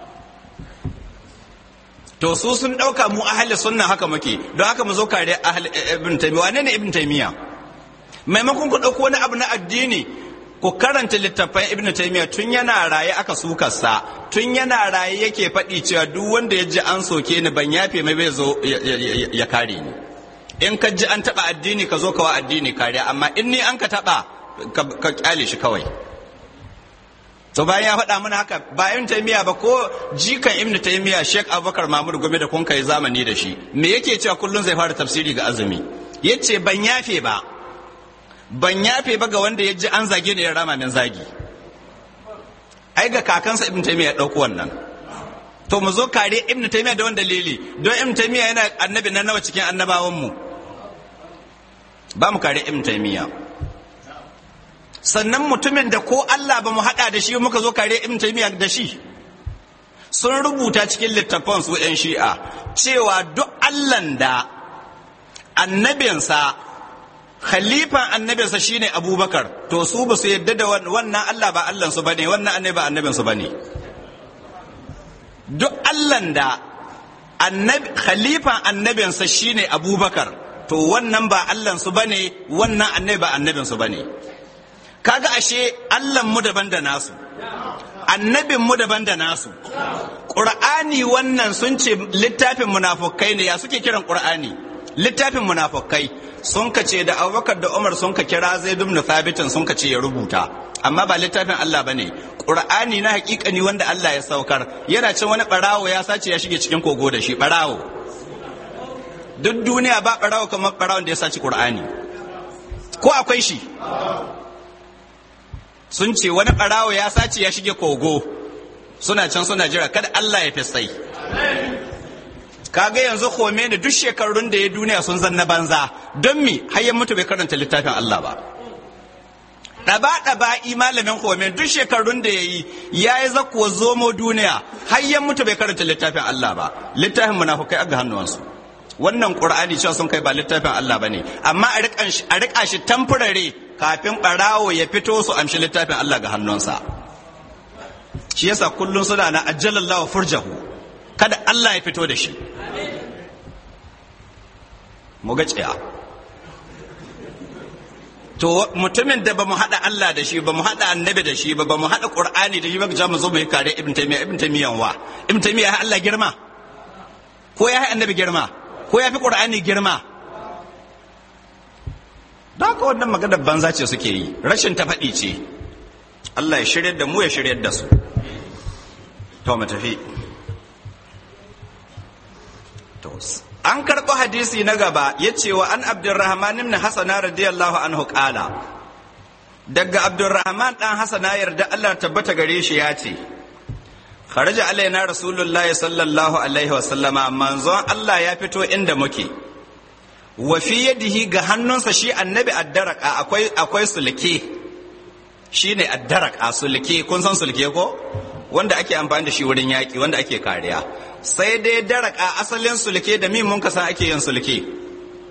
to su sun dauka mu ahli sunna haka muke don haka mu zo kare ahli ibn taymiya wane ne ibn taymiya maimakon ku dauko wani abu na addini ku karanta littattafan ibn taymiya tun yana raye aka sukarsa tun yana raye yake faɗi cewa duk wanda ya ji an soke ni ban yafe mai bai zo ya kare ni in ka ji an taɓa addini ka zo ka wa addini kariya amma in ni an ka taɓa ka kyale shi kawai to bayan ya faɗa mana haka ba ibn taymiya ba ko jikan ibn taymiya Sheikh Abubakar Mahmud Gome da kun kai zamani da shi me yake cewa kullun zai fara tafsiri ga azumi yace ban yafe ba ban yafe ba ga wanda ya ji an zage ne ya rama min zagi ai ga kakansa ibn taymiya ya dauko wannan to mu zo kare ibn taymiya da wanda dalili don ibn taymiya yana annabi na nawa cikin annabawan mu ba mu kare ibn taymiya sannan mutumin da ko Allah ba mu hada da shi muka zo kare ibn taymiya da shi sun rubuta cikin littafan su yan shi'a cewa duk Allahn da annabinsa khalifan annabinsa shine abubakar to su ba su yadda da wannan Allah ba Allahnsu ba ne wannan annabi ba annabinsu ba ne duk Allahn da annabi khalifan annabinsa shine abubakar to wannan ba Allahnsu ba ne wannan annabi ba annabinsu ba ne kaga ashe Allahn mu daban da nasu annabin mu daban da nasu Qur'ani wannan sun ce littafin munafukai ne ya suke kiran Qur'ani littafin munafukai sun ka ce da Abubakar da Umar sun ka kira Zaid ibn Thabit sun ka ce ya rubuta amma ba littafin Allah bane Qur'ani na hakikani wanda Allah ya saukar yana cin wani barawo ya sace ya shige cikin kogo da shi barawo duk duniya ba barawo kamar barawon da ya sace Qur'ani ko akwai shi sun ce wani barawo ya sace ya shige kogo suna can suna jira kada Allah ya fisai kaga yanzu Khomeini duk shekarun da ya duniya sun zanna banza don mi har ya mutu bai karanta littafin Allah ba daba daba malamin Khomeini duk shekarun da yayi yayi zakuwa zomo duniya har ya mutu bai karanta littafin Allah ba littafin munafikai aga hannuwansu wannan Qur'ani cewa sun kai ba littafin Allah bane amma a rika a rika shi tamfurare kafin barawo ya fito su amshi littafin Allah ga hannunsa shi yasa kullun suna na ajjalallahu furjahu kada Allah ya fito da shi mu ga tsaya to mutumin da ba mu haɗa Allah da shi ba mu haɗa annabi da shi ba ba mu haɗa Qur'ani da shi ba ga mu zo mu yi kare Ibn Taymiyyah Ibn Taymiyyah wa Ibn Taymiyyah ya Allah girma ko ya annabi girma ko ya fi Qur'ani girma da haka wannan magana banza ce suke yi rashin ta faɗi ce Allah ya shiryar da mu ya shiryar da su to mu tafi to an karɓo hadisi na gaba ya ce wa an Abdurrahman ibn Hasana radiyallahu anhu qala daga Abdurrahman dan Hasana yarda Allah tabbata gare shi ya ce kharaja alaina rasulullah sallallahu alaihi wasallama manzon Allah ya fito inda muke wa fi yadihi ga hannunsa shi annabi addaraka akwai akwai sulke shine addaraka sulke kun san sulke ko wanda ake amfani da shi wurin yaki wanda ake kariya sai dai daraka asalin sulke da min mun kasan ake yin sulke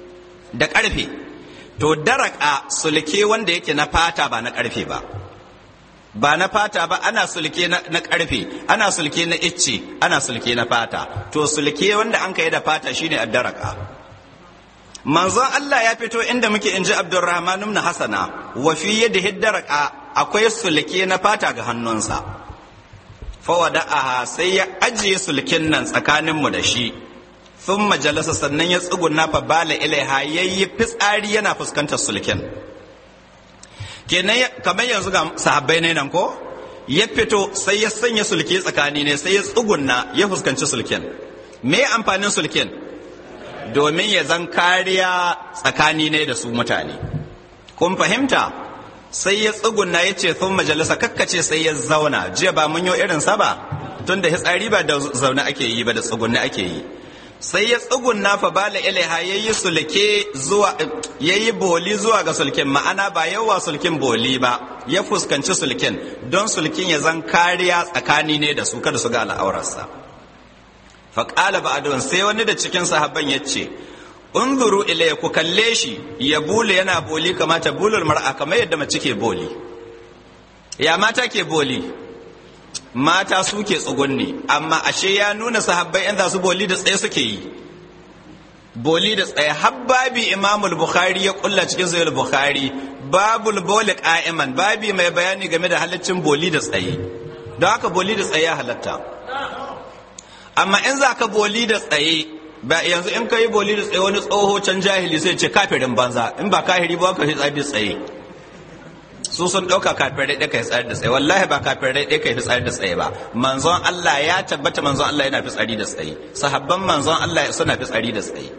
da ƙarfe. To daraka sulke wanda yake na fata ba na ƙarfe ba ba na fata ba ana sulke na, na ƙarfe, ana sulke na icce, ana sulke na fata. To sulke wanda an kai da fata shine addaraka. Manzon Allah ya fito inda muke inji Abdurrahman ibn Hasana, wa fi yadihi daraka, akwai sulke na fata ga hannunsa. Fa wada'aha, sai ya ajiye sulkin nan tsakanin mu da shi. Thumma jalasa, sannan ya tsuguna fa bala ilaiha, yayi fitsari yana fuskantar sulkin. Kenan kamar yanzu ga sahabbai ne nan ko ya fito sai ya sanya sulke tsakani ne, sai ya tsugunna ya fuskanci sulken. Me amfanin sulken? Domin ya zan kariya tsakani ne da su mutane. Kun fahimta? Sai ya tsugunna ya ce sun majalisa, kakkace sai ya zauna. Jiya ba mun yi irin sa ba, tun da hitsari ba da zaune ake yi ba, da tsugunna ake yi. Sai ya tsugunna fa bala ilaiha, yayi sulke zuwa yayi boli zuwa ga sulken, ma'ana ba yawa sulkin boli ba, ya fuskanci sulken don sulkin ya zan kariya tsakani ne da su, kada su ga al'aurarsa. Fa qala ba'dun, sai wani da cikin sahabban yace unzuru ilayya, ku kalle shi ya bule yana boli kamata bulul mar'a, kamar yadda mace ke boli. Ya mata ke boli? Mata suke tsugunni, amma ashe ya nuna sahabbai in za su boli da tsaye suke yi. Boli da tsaye, habbabi Imamul Bukhari ya kulla cikin Sahih Bukhari, babul boli qa'iman, babi mai bayani game da halaccin boli da tsaye. Don haka boli da tsaye ya halatta. Amma in za ka boli da tsaye, ba yanzu in ka yi boli da tsaye wani tsoho can jahili sai ce kafirin banza, in ba kahiri ba ka yi tsaye da tsaye. Su sun ɗauka kafirai ɗaya kai tsari da tsaye, wallahi ba kafirai ɗaya kai fitsari da tsaye ba. Manzon Allah ya tabbata, manzon Allah yana fitsari da tsaye, sahabban manzon Allah suna fitsari da tsaye.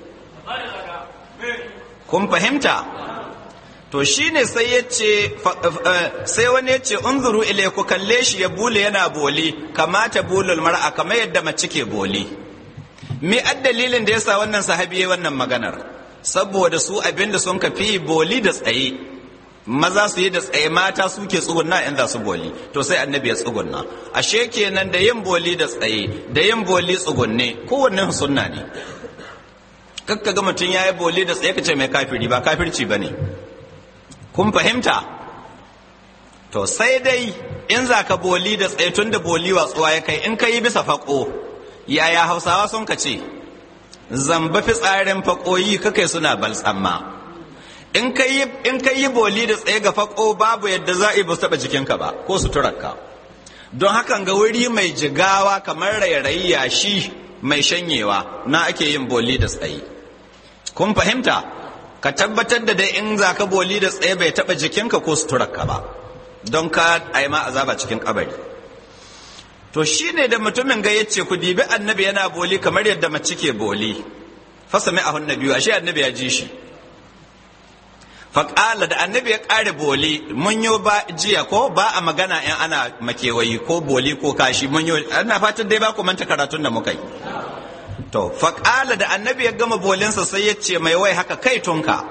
Kun fahimta? To shine sai ya ce, sai wani ya ce unzuru ilai, ku kalle shi ya bule yana boli kamata bulul mar'a, kamar yadda mace ke boli. Me addalilin da yasa wannan sahabi yayi wannan maganar? Saboda su abinda sun kafi boli da tsaye, maza su yi da tsaye, mata suke tsugunna in za su boli. To sai annabi ya tsugunna. Ashe kenan da yin boli da tsaye da yin boli tsugunne kowanne sunna ne. Kakka ga mutum yayi boli da tsaye kace mai kafiri, ba kafirci bane. Kun fahimta? To sai dai in za ka boli da tsaye, tun da boli watsuwa ya kai, in ka yi bisa fako, yaya Hausawa sun ka ce zamba fitsarin fakoyi kakai suna baltsamma. In ka yi boli da tsaye ga fako, babu yadda za a yi ba su taɓa jikinka ba ko suturarka. Don hakan ga wuri mai jigawa kamar rairayi yashi mai shanyewa na ake yin boli da tsaye. Kun fahimta? Ka tabbatar da dai in za ka boli da tsaye bai taɓa jikinka ko suturarka ba, don ka aima azaba cikin kabari. To shi ne da mutumin ga yace ku dibi annabi yana boli kamar yadda mace ke boli. Fasami ahun nabiyu, ashe annabi ya ji shi. Faƙala da annabi ya ƙare boli, mun yi ba jiya ko ba a magana in ana makewayi ko boli ko kashi, mun yi, ana fatan dai ba ku manta karatun da muka yi. To, faƙala da annabi ya gama bolinsa sai ya ce mai wai haka kai tunka.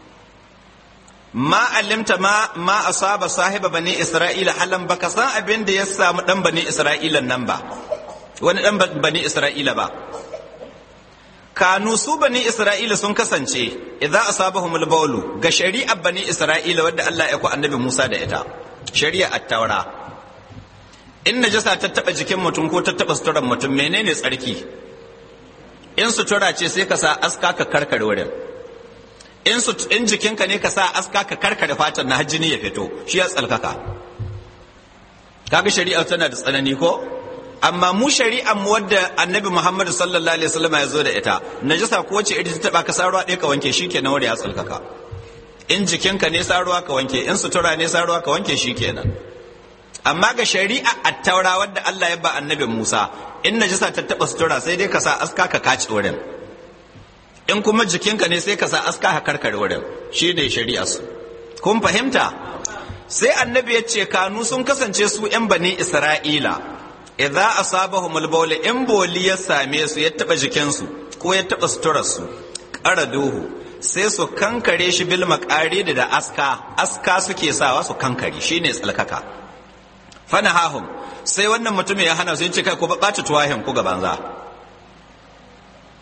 Ma alimta ma ma asaba sahiba bani Isra'ila, halan baka san abin da ya samu dan bani Isra'ila nan ba. Wani dan bani Isra'ila ba. Kanu su bani Isra'ila sun kasance idza asabahumul bawlu, ga shari'ar bani Isra'ila wadda Allah ya ku annabi Musa da ita. Shari'a at-Taura. In najasa ta taba jikin mutum ko ta taba suturan mutum, menene tsarki? In sutura ce sai ka sa aska ka karkare wurin. In su in jikinka ne ka sa aska ka karkare fatan na hajjini ya fito, shi ya tsalkaka. Kaga shari'a tana da tsanani ko? Amma mu shari'ar mu wadda annabi Muhammad sallallahu alaihi wasallam ya zo da ita, najasa ko wace iri ta taba ka sa ruwa ɗaya ka wanke, shikenan wanda ya tsalkaka. In jikinka ne sa ruwa ka wanke, in sutura ne sa ruwa ka wanke, shikenan. Amma ga shari'a at-Taura wadda Allah ya ba annabi Musa, in najasa ta taba sutura sai dai ka sa aska ka kaci wurin. In kuma jikinka ne sai ka sa aska ka karkare wurin. Shi ne shari'a su. Kun fahimta? Sai annabi ya ce kanu sun kasance su ‘yan bani Isra'ila, idza asabahumul bawl, in boli ya same su ya taba jikinsu ko ya taba suturarsu, qaraduhu, sai su kankare shi bil maqari da aska, aska suke sawa su kankare, shine tsalkaka. Fanahahum, sai wannan mutum ya hana su, ya ce kai ku bata tuwahin ku gaban za.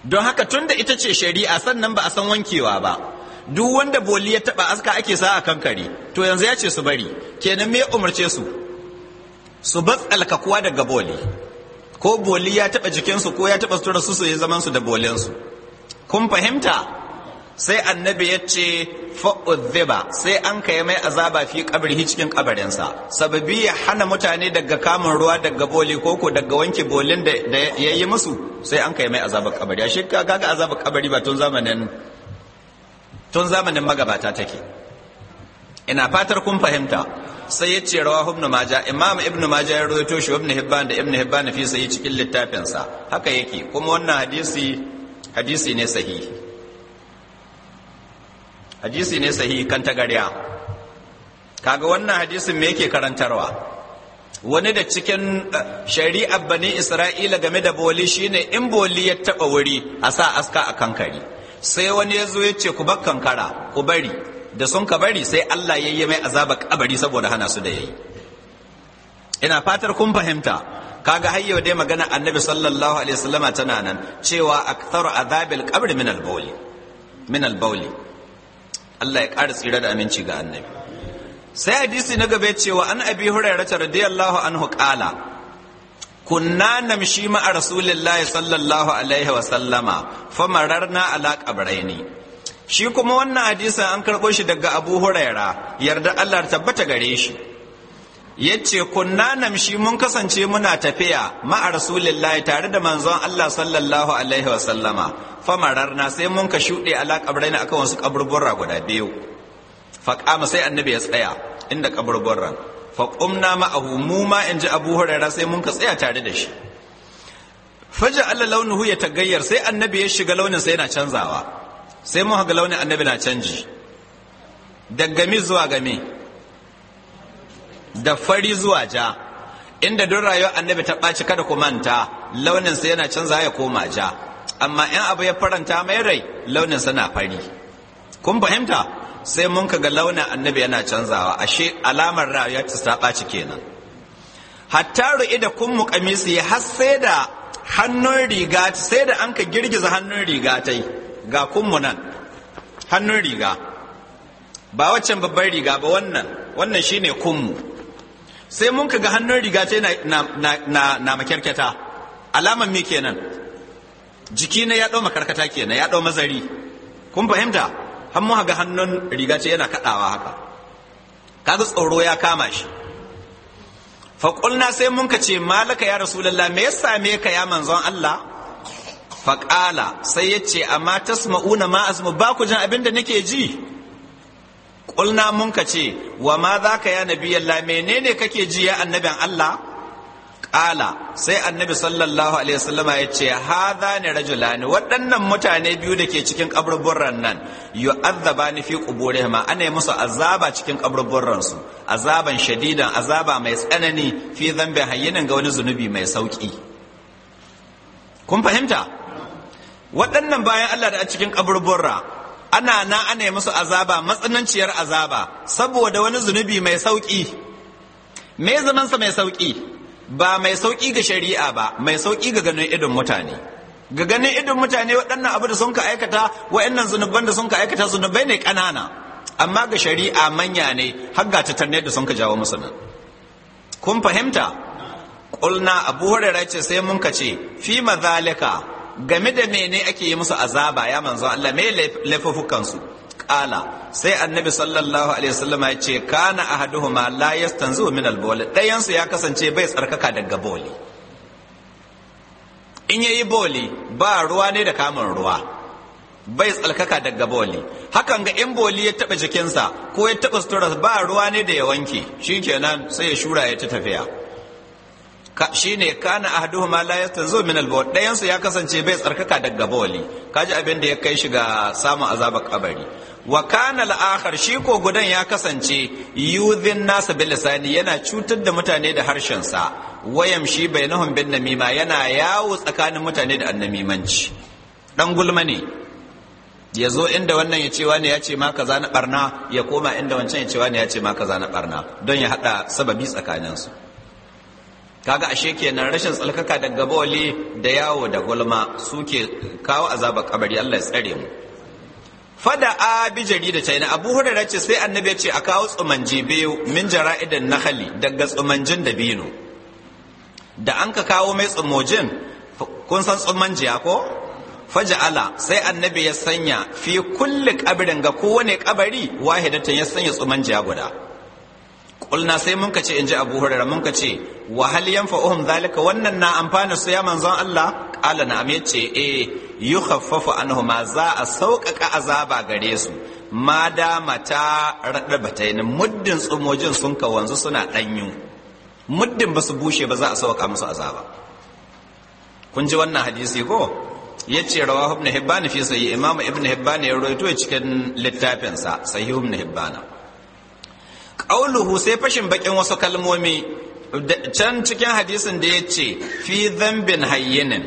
don haka tunda ita ce shari'a sannan ba a san wankewa ba duk wanda boli ya taba aska ake sa a kankare to yanzu ya ce su bari kenan me umarce su su batsalka kuwa daga boli ko boli ya taba jikinsu ko ya taba sutura su su yi zaman su da bolinsu kun fahimta sai annabi ya ce fa'udhiba sai an kai mai azaba fi kabrihi cikin kabarinsa sababi ya hana mutane daga kamun ruwa daga boli ko ko daga wanke bolin da ya yi musu sai an kai mai azabar kabari a shi kaga azabar kabari ba tun zamanin tun zamanin magabata take ina fatar kun fahimta sai ya ce rawahu ibn majah imam ibn majah ya rawaito shi ibn hibban da ibn hibban fi sai cikin littafinsa haka yake kuma wannan hadisi hadisi ne sahihi hadisi ne sahihi kan tagariya kaga wannan hadisin me yake karantarwa wani da cikin shari'ar bani isra'ila game da boli shine in boli ya taba wuri a sa aska a kankari sai wani ya zo ya ce ku bar kankara ku bari da sun ka bari sai Allah ya yi mai azaba kabari saboda hana su da yayi ina fatar kun fahimta kaga har yau dai magana annabi sallallahu alaihi wasallama tana nan cewa aktharu azabil qabr min al-bawli min al-bawli Allah ya ƙara tsira da aminci ga annabi sai hadisi na gaba cewa an abi hurairah radiyallahu anhu qala kunna namshi ma'a rasulillahi sallallahu alaihi wa sallama famararna ala qabraini shi kuma wannan hadisin an karbo shi daga Abu Huraira yarda Allah ta tabbata gare shi yace kunna namshi mun kasance muna tafiya ma'a rasulillahi tare da manzon Allah sallallahu alaihi wa sallama famararna sai mun ka shude ala qabraini akan wasu kaburburra guda biyu faqama sai annabi ya tsaya inda kaburburran faƙumna ma'ahu mu ma in ji abu huraira sai mun ka tsaya tare da shi faja Allah launuhu ya tagayyar sai annabi ya shiga launin sai yana canzawa sai mun haga launin annabi na canji daga mi zuwa game da fari zuwa ja inda don rayuwar annabi ta ɓaci kada ku manta launin sai yana canzawa ya koma ja amma in abu ya faranta mai rai launin sa na fari kun fahimta sai mun kaga launin annabi yana canzawa ashe alamar rayuwa ta ɓaci kenan hatta ru'i da kun muqamisi har sai da hannun riga sai da an ka girgiza hannun riga tai ga kunmu nan hannun riga ba waccan babbar riga ba wannan wannan shine kunmu sai mun kaga hannun riga tai na na na, na makyarkata alaman me kenan jiki ne ya dau makarkata kenan ya dau mazari kun fahimta har mu ga hannun riga ce yana kadawa haka kaga tsoro ya kama shi fa qulna sai mun ka ce malaka ya rasulullah me ya same ka ya manzon Allah fa qala sai yace amma tasma'una ma asmu ba ku jin abinda nake ji qulna mun ka ce wa ma zaka ya nabiyallah menene kake ji ya annabin Allah qala sai annabi sallallahu alaihi wasallama ya ce hadha ne rajulani waɗannan mutane biyu da ke cikin kaburburran nan yu'azzabani fi quburihima ana musu azaba cikin kaburburran su azaban shadidan azaba mai tsanani fi dhanbin hayyinin ga wani zunubi mai sauki kun fahimta waɗannan bayan Allah da a cikin kaburburra ana na ana musu azaba matsananciyar azaba saboda wani zunubi mai sauki me zaman sa mai sauki ba mai sauƙi ga shari'a ba mai sauƙi ga ganin idon mutane ga ganin idon mutane waɗannan abu da sun ka aikata waɗannan zunuban da sun ka aikata zunubai ne ƙanana amma ga shari'a manya ne har ga tattarne da sun ka jawo musu nan kun fahimta ƙulna abu hurairah ce sai mun ka ce fi mazalika game da mene ake yi musu azaba ya manzo Allah me laifukan su kala sai annabi sallallahu alaihi wasallam ya ce kana ahaduhuma la yastanzu min al-bawl dayan su ya kasance bai tsarkaka daga boli in yayi boli ba ruwa ne da kamun ruwa bai tsarkaka daga boli hakan ga in boli ya taba jikinsa ko ya taba sutura ba ruwa ne da ya wanke shikenan sai ya shura ya ta tafiya shine kana ahaduhuma la yastanzu min al-bawl dayan su ya kasance bai tsarkaka daga boli kaji abin da ya kai shi ga samun azabar kabari wa kana al-akhar shi ko gudan ya kasance yudhin nasa bil lisani yana cutar da mutane da harshen sa wayamshi bainahum bin namima yana yawo tsakanin mutane da annamimanci dan gulma ne yazo inda wannan ya ce wani ya ce ma kaza na barna ya koma inda wancan ya ce wani ya ce ma kaza na barna don ya hada sababi tsakanin su kaga ashe kenan rashin tsalkaka daga bawali da yawo da gulma suke kawo azabar kabari. Allah ya tsare mu. Fada a bi jarida taina Abu Hurairah ce sai annabi ya ce a kawo tsumanji biyu min jara'idan nakhali daga tsumanjin dabino. Da an ka kawo mai tsumojin, kun san tsumanjiya ko? Faja'ala sai annabi ya sanya fi kulli kabarin ga kowane kabari wahidatan ya sanya tsumanjiya guda. Kulna sai mun kace inji Abu Hurairah mun kace wa hal yanfa'uhum zalika, wannan na amfana su ya manzon Allah? Qala na'am, yace eh yukhaffafu anhuma, za a sauƙaƙa azaba gare su ma da mata radabatayn, muddin tsumojin sun ka wanzu suna danyu, muddin ba su bushe ba za a sauƙa musu azaba. Kun ji wannan hadisi ko? Yace rawahu ibn Hibban fi sahih, Imam Ibn Hibban ya rawaito cikin littafinsa Sahih Ibn Hibban. Qauluhu sai fashin bakin wasu kalmomi can cikin hadisin da yace fi dhanbin hayyinin,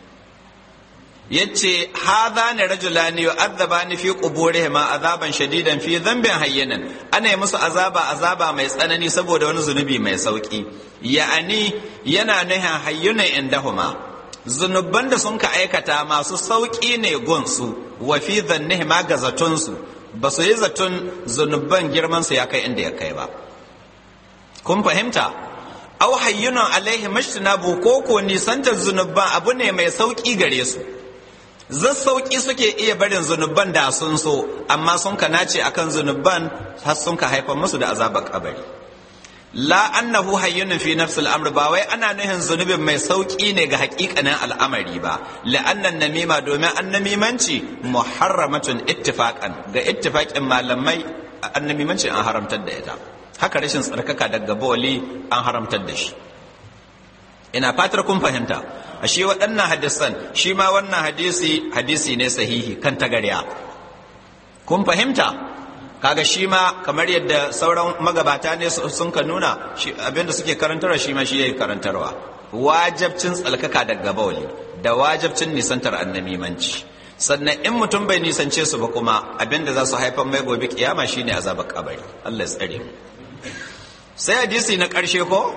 yace hadha ne rajulani yu'adzabani fi quburihima azaban shadidan fi dhanbin hayyinin, ana yi musu azaba azaba mai tsanani saboda wani zunubi mai sauki. Ya'ani yana nuhin hayyunan indahuma, zunuban da sun ka aikata masu sauki ne gunsu, wa fi dhannihima ga zatunsu, ba su yi zaton zunuban girmansu ya kai inda ya kai ba. Kun fahimta? Au hayyunan alaihi mashtinabu, ko ko nisantar zunuban abu ne mai sauki gare su. Zan sauki suke iya barin zunuban da sun so, amma sun ka nace akan zunuban har sun ka haifar musu da azabar kabari. La annahu hayyunun fi nafsil amr, ba wai ana nuhin zunubin mai sauki ne ga hakikanin al'amari ba. La'annan namima, domin annamimanci muharramatun ittifaqan, ga ittifaqin malamai annamimanci an haramtar da ita. Haka rashin tsarkaka daga bawli an haramtar da shi. Ina fatar kun fahimta. Ashe waɗannan hadisan, shi ma wannan hadisi hadisi ne sahihi kan tagarya. Kun fahimta? Kaga shi ma kamar yadda sauran magabata ne sun ka nuna abinda suke karantarwa, shi ma shi yayi karantarwa. Wajibcin tsalkaka daga bawli da wajibcin nisantar annamimanci. Sannan in mutum bai nisance su ba kuma abinda za su haifar mai gobe kiyama shine azabar kabari. Allah ya tsare mu. Sai hadisi na ƙarshe ko?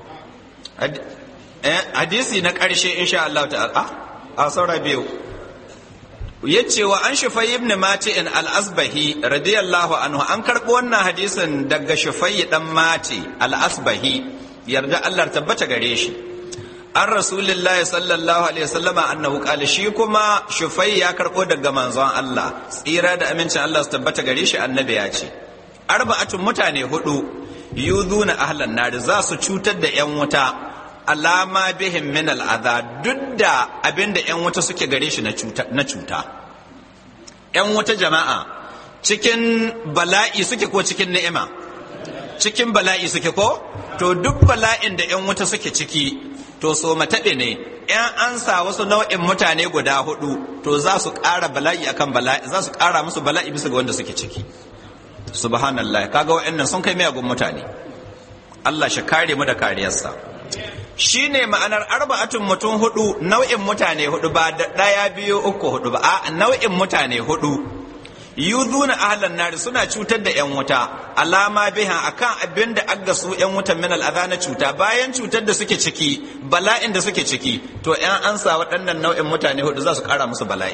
Hadisi na ƙarshe insha Allah ta'ala a saura biyu. Yace wa an Shufay ibn Mati'in al-Asbahi radiyallahu anhu, an karɓo wannan hadisin daga Shufay dan Mati al-Asbahi, yarda Allah tabbata gare shi. An Rasulullahi sallallahu alaihi wasallam annahu qala, shi kuma Shufay ya karɓo daga manzon Allah tsira da amincin Allah su tabbata gare shi, annabi ya ce arba'atun, mutane hudu yuzuna ahlan nar, za su cutar da yan wuta alama bihim min al'adha, duk da abinda yan wuta suke gare shi na cuta na cuta. Yan wuta jama'a cikin bala'i suke ko cikin ni'ima? Cikin bala'i suke ko? To duk bala'in da yan wuta suke ciki to so mataɓe ne. Yan an sa wasu nau'in mutane guda hudu to za su ƙara bala'i akan bala'i, za su ƙara musu bala'i bisa ga wanda suke ciki. Subhanallah, kaga wa'annan sun kai miyagun mutane. Allah shi kare mu da kariyarsa. Shi ne ma'anar arba'atun, mutum hudu, nau'in mutane hudu, ba da ɗaya biyu uku hudu ba, a nau'in mutane hudu yuzuna ahlan nar, suna cutar da yan wuta alama biha akan abin da aga su yan wutan min al'adha na cuta, bayan cutar da suke ciki, bala'in da suke ciki, to yan ansa waɗannan nau'in mutane hudu za su ƙara musu bala'i.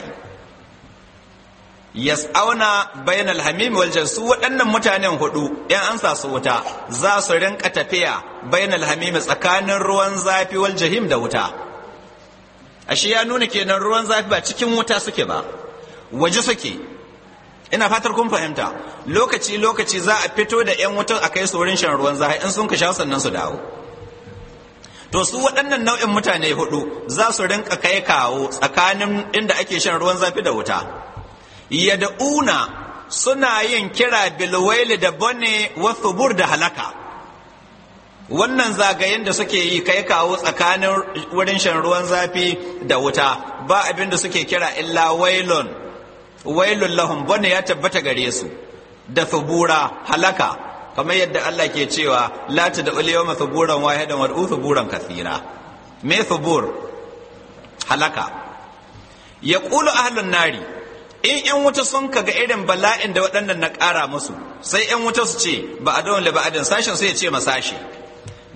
Yas'auna bainal hamim wal jar, su waɗannan mutanen hudu yan ansa su wuta za su rinka tafiya bainal hamim, tsakanin ruwan zafi wal jahim da wuta. Ashe ya nuna kenan ruwan zafi ba cikin wuta suke ba, waje suke. Ina fatar kun fahimta. Lokaci lokaci za a fito da yan wutan a kai su wurin shan ruwan zafi, in sun ka sha sannan su dawo. To su waɗannan nau'in mutane hudu za su rinka kai kawo tsakanin inda ake shan ruwan zafi da wuta. Yad'una, suna yin kira bilwaili da bane wa thubur da halaka. Wannan zagayen da suke yi kai kawo tsakanin wurin shan ruwan zafi da wuta, ba abin da suke kira illa wailun wailun lahum, bane ya tabbata gare su, da thubura, halaka, kamar yadda Allah ke cewa la tad'u al-yawma thuburan wahidan wad'u thuburan kathira. Me thubur? Halaka. Yaqulu ahlun nari, in yan wuta sun kaga irin bala'in da waɗannan na ƙara musu, sai yan wuta su ce ba a don ba adin sashen sai ya ce ma sashi,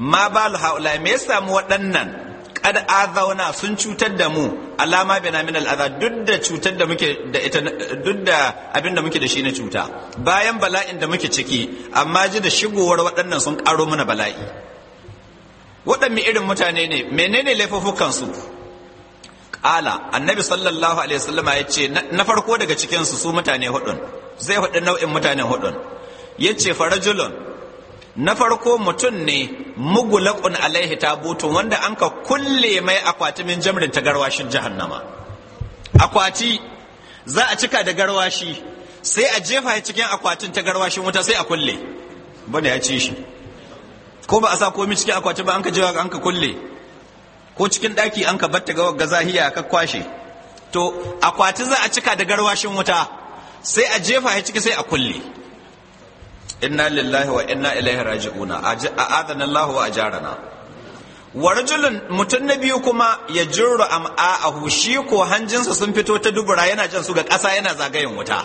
ma balu haula me yasa mu waɗannan kad azauna sun cutar da mu alama bina min al'adha duk da cutar da muke da ita duk da abin da muke da shi na cuta bayan bala'in da muke ciki amma ji da shigowar waɗannan sun ƙaro mana bala'i waɗanne irin mutane ne menene laifukan su ƙala annabi sallallahu alaihi wasallam ya ce na farko daga cikin su su mutane hudun zai hudu nau'in mutane hudun yace farajulun na farko mutum ne mugulakun alaihi tabutun wanda an ka kulle mai akwati min jamrin ta garwashin jahannama akwati za a cika da garwashi sai a jefa ya cikin akwatin ta garwashin wuta sai a kulle bane ya ci shi ko ba a sa komai cikin akwati ba an ka jefa an ka kulle ko cikin daki an ka batta ga gazahiya ka kwashe to akwati za a cika da garwashin wuta sai a jefa ya ciki sai a kulle inna lillahi wa inna ilaihi raji'una a'adana Allah wa ajarana wa rajulun mutun na biyu kuma ya jurru am'a'ahu shi ko hanjinsa sun fito ta dubura yana jan su ga ƙasa yana zagayen wuta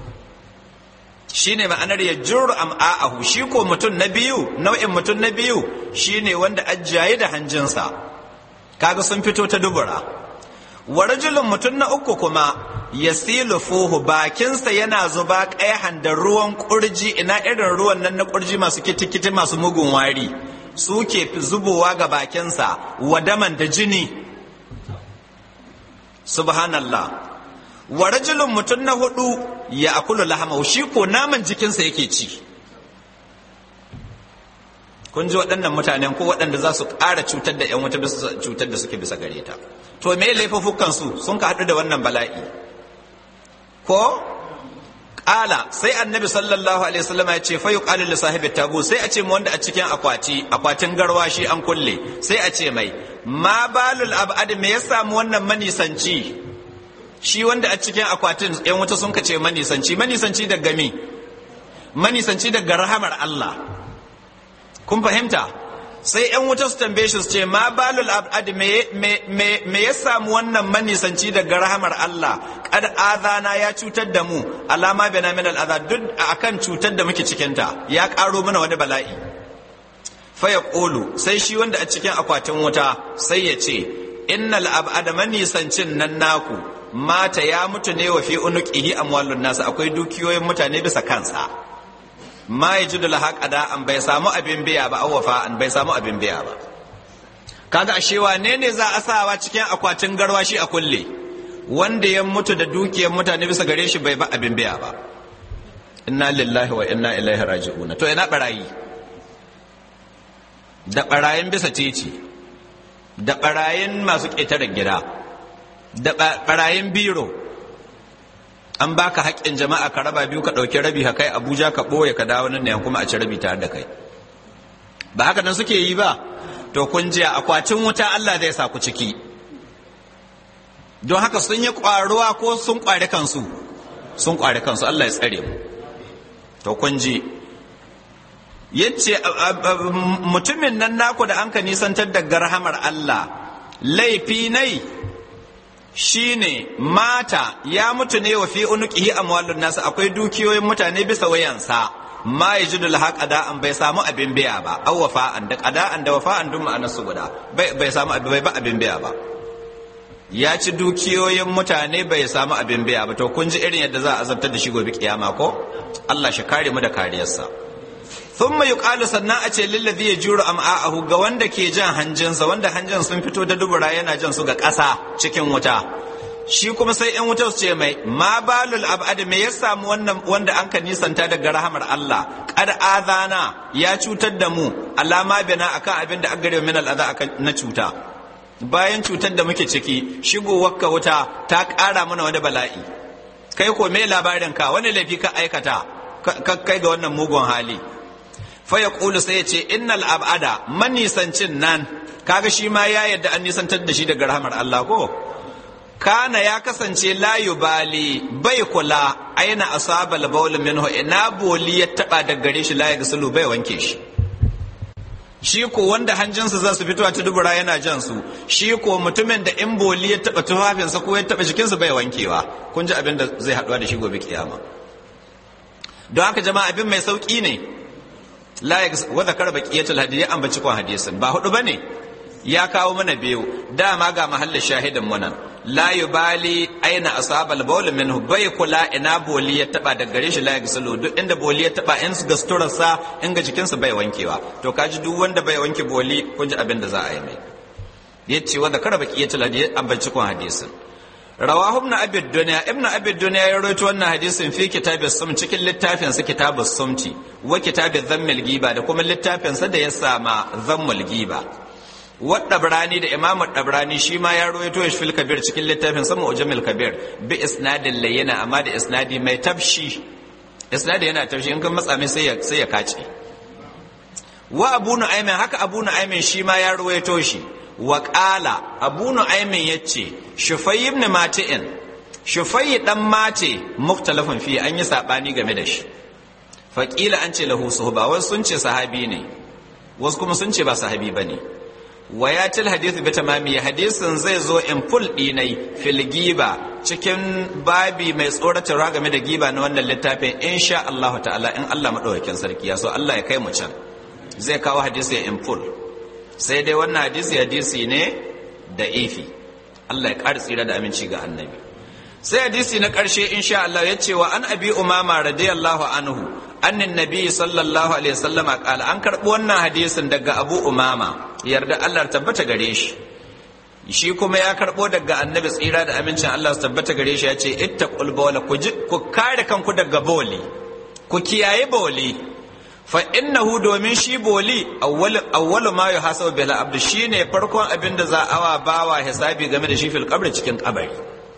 shine ma'anar ya jurru am'a'ahu shi ko mutun na biyu nau'in mutun na biyu shine wanda ajjaye da hanjinsa kaga sun fito ta dubura wa rajulun mutun na uku kuma yasilu fuhu bakinsa yana zuba ƙaihan da ruwan ƙurji ina irin ruwan nan na ƙurji masu kitikiti masu mugun wari suke zubowa ga bakinsa wadaman da jini subhanallah wa rajulun mutum na hudu ya akulu lahama shi ko naman jikinsa yake ci kun ji waɗannan mutanen ko waɗanda za su ƙara cutar da 'yan wata cutar da suke bisa gare ta to me laifuffukan su sun ka haɗu da wannan bala'i ko ƙala sai annabi sallallahu alaihi wasallam ya ce fa yuqalu li sahibi tabu sai a ce mu wanda a cikin akwati akwatin garwashi an kulle sai a ce mai ma balul abad me ya samu wannan manisanci shi wanda a cikin akwatin yan wuta sun kace manisanci manisanci daga me manisanci daga rahamar Allah kun fahimta sai yan wuta su tambaye shi su ce ma balul abad me me me ya samu wannan manisanci daga rahamar Allah kad azana ya cutar da mu alama bana min al azab duk akan cutar da muke cikin ta ya karo mana wani bala'i fa yaqulu sai shi wanda a cikin akwatin wuta sai ya ce innal abad manisancin nan naku mata ya mutu ne wa fi unuqihi amwalun nas akwai dukiyoyin mutane bisa kansa ma yajidu lahaqada an bai samu abin biya ba awafa an bai samu abin biya ba kaga ashe wane ne za a sawa cikin akwatin garwashi a kulle wanda ya mutu da dukiyar mutane bisa gare shi bai ba abin biya ba inna lillahi wa inna ilaihi raji'un to ina barayi da barayin bisa titi da barayin masu ƙetaren gida da barayin biro an baka haƙƙin jama'a ka raba biyu ka ɗauki rabi ka kai Abuja ka ɓoye ka dawo nan ne kuma a ci rabi tare da kai ba haka nan suke yi ba to kun ji akwatin wuta Allah zai sa ku ciki don haka sun yi ƙwaruwa ko sun ƙwari kansu sun ƙwari kansu Allah ya tsare mu to kun ji yace mutumin nan naku da an ka nisantar da rahamar Allah laifi nai shine mata ya mutu ne wa fi unuqihi amwalun nas akwai dukiyoyin mutane bisa wayansa ma yajidu lahaqada an bai samu abin biya ba aw wafa'an da qada'an da wafa'an dun ma'anar su guda bai bai samu bai ba abin biya ba ya ci dukiyoyin mutane bai samu abin biya ba to kun ji irin yadda za a azabtar da shi gobe kiyama ko Allah shi kare mu da kariyarsa thumma yuqalu sannan a ce lillazi yajuru am'a'ahu ga wanda ke jan hanjinsa wanda hanjin sun fito da dubura yana jan su ga ƙasa cikin wuta shi kuma sai yan wuta su ce mai ma balul abad me ya samu wannan wanda an ka nisanta daga rahamar Allah qad azana ya cutar da mu alama bina akan abin da agare min al adha na cuta bayan cutar da muke ciki shigowar ka wuta ta ƙara mana wani bala'i kai ko me labarin ka wani laifi ka aikata kai ga wannan mugun hali fa ya ƙulu sai ya ce innal abada manisancin nan kaga shi ma ya yadda an nisantar da shi daga rahamar Allah ko kana ya kasance la yubali bai kula aina asabal bawl minhu ina boli ya taba da gare shi la ya gasulu bai wanke shi shi ko wanda hanjinsa za su fito ta dubura yana jan su shi ko mutumin da in boli ya taba tufafinsa ko ya taba jikinsa bai wankewa kun ji abin da zai haɗuwa da shi gobe kiyama don haka jama'a abin mai sauki ne la yaghsil wa zakara baqiyatul hadith ya ambaci kon hadisin ba hudu bane ya kawo mana biyu dama ga mahallin shahidin munan la yubali aina asabal bawl minhu bai kula ina boli ya taba da gare shi la yaghsilu duk inda boli ya taba in su gasturarsa in ga jikinsa bai wankewa to kaji duk wanda bai wanke boli kun ji abin da za a yi mai yace wa zakara baqiyatul hadith ambaci kon hadisin rawahu ibn abi dunya ibn abi dunya ya rawaito wannan hadisin fi kitabis sum cikin littafin sa kitabus sumti wa kitabiz zammil giba da kuma littafin sa da ya sama zammul giba wa dabrani da imam dabrani shi ma ya rawaito shi fil kabir cikin littafin sa mu'jamil kabir bi isnadin layyana amma da isnadi mai tabshi isnadi yana tabshi in kan matsa mai sai ya sai ya kace wa abu nu'aymin haka abu nu'aymin shi ma ya rawaito shi wa ƙala abu nu'aymin ya ce shufai ibn mati'in shufai dan mate muktalafin fi an yi saɓani game da shi faƙila an ce lahu suhba wasu sun ce sahabi ne wasu kuma sun ce ba sahabi ba ne wa ya til hadithu bi tamami hadisin zai zo in full dinai fil giba cikin babi mai tsoratarwa game da giba na wannan littafin insha Allah ta'ala in Allah madaukakin sarki ya so Allah ya kai mu can zai kawo hadisi in full sai dai wannan hadisi hadisi ne da ifi Allah ya ƙara tsira da aminci ga annabi sai hadisi na ƙarshe insha Allah ya ce wa an abi umama radiyallahu anhu annin nabi sallallahu alaihi wasallama qala an karɓi wannan hadisin daga abu umama yarda Allah tabbata gare shi shi kuma ya karɓo daga annabi tsira da amincin Allah su tabbata gare shi ya ce ittaqul bawla ku kare kanku daga boli ku kiyaye boli fa innahu domin shi boli awwalu ma yuhasabu bil abd shine farkon abin da za a wa bawa hisabi game da shi fil qabri cikin kabari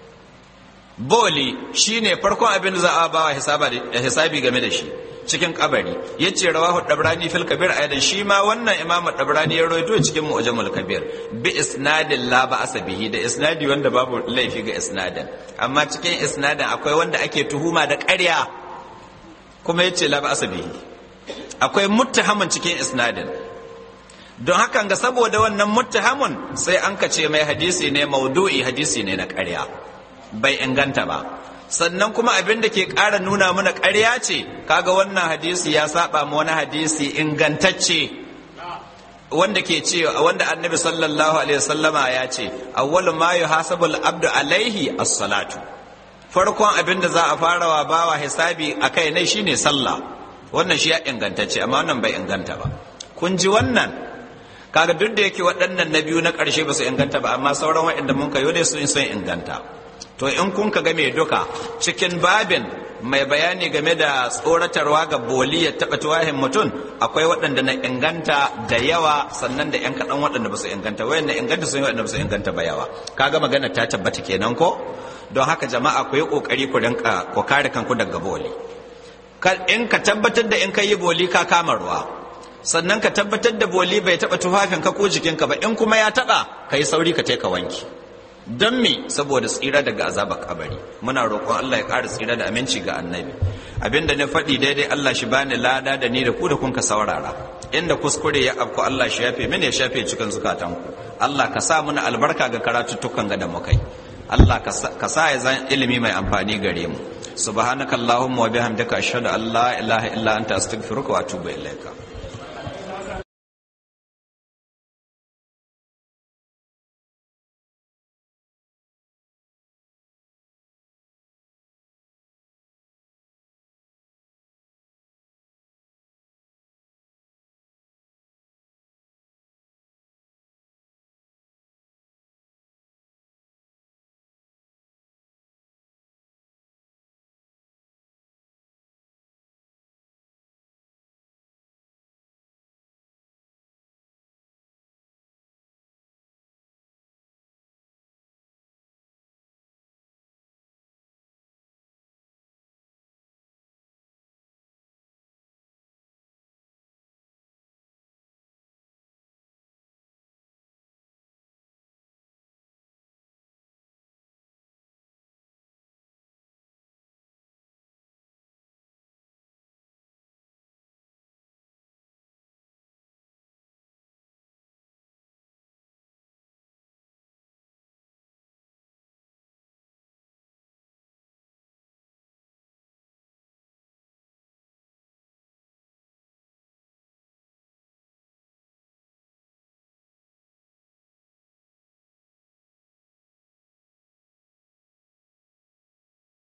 boli shine farkon abin da za a bawa hisabi game da shi cikin kabari yace rawahu dabrani fil kabir aidan shi ma wannan imam dabrani ya rawaito cikin mu'jamul kabir bi isnadin la ba asabihi da isnadi wanda babu laifi ga isnadin amma cikin isnadin akwai wanda ake tuhuma da ƙarya kuma yace la ba asabihi akwai muttahamun cikin isnadin don hakan ga saboda wannan muttahamun sai an kace mai hadisi ne maudu'i hadisi ne na ƙarya bai inganta ba sannan kuma abin da ke ƙara nuna mana ƙarya ce kaga wannan hadisi ya saba ma wani hadisi ingantacce wanda ke cewa wanda annabi sallallahu alaihi wasallama ya ce awwalu ma yuhasabul abdu alaihi as-salatu farkon abin da za a fara wa bawa hisabi akai ne shine sallah wannan shi ya ingantacce amma wannan bai inganta ba kun ji wannan kaga duk da yake waɗannan na biyu na ƙarshe ba su inganta ba amma sauran waɗanda mun kayo dai sun sun inganta to in kun ka game duka cikin babin mai bayani game da tsoratarwa ga boli ya taɓa tuwahin mutum akwai waɗanda na inganta da yawa sannan da 'yan kaɗan waɗanda ba su inganta waɗanda inganta sun yi waɗanda ba su inganta ba yawa kaga magana ta tabbata kenan ko don haka jama'a ku yi ƙoƙari ku rinka ku kare kanku daga boli in ka tabbatar da in ka yi boli ka kama ruwa sannan ka tabbatar da boli bai taɓa tufafinka ko jikinka ba in kuma ya taɓa ka yi sauri ka ka wanki don me saboda tsira daga azabar kabari muna roƙon Allah ya ƙara tsira da aminci ga annabi abinda na faɗi daidai Allah shi bani lada da ni da ku da kun ka saurara inda kuskure ya afku Allah shi yafe mini ya shafe cikin zukatanku Allah ka sa muna albarka ga karatuttukan ga da mukai Allah ka sa ya zan ilimi mai amfani gare mu subhanakallahumma wa bihamdika ashhadu an la ilaha illa anta astaghfiruka wa atubu ilaika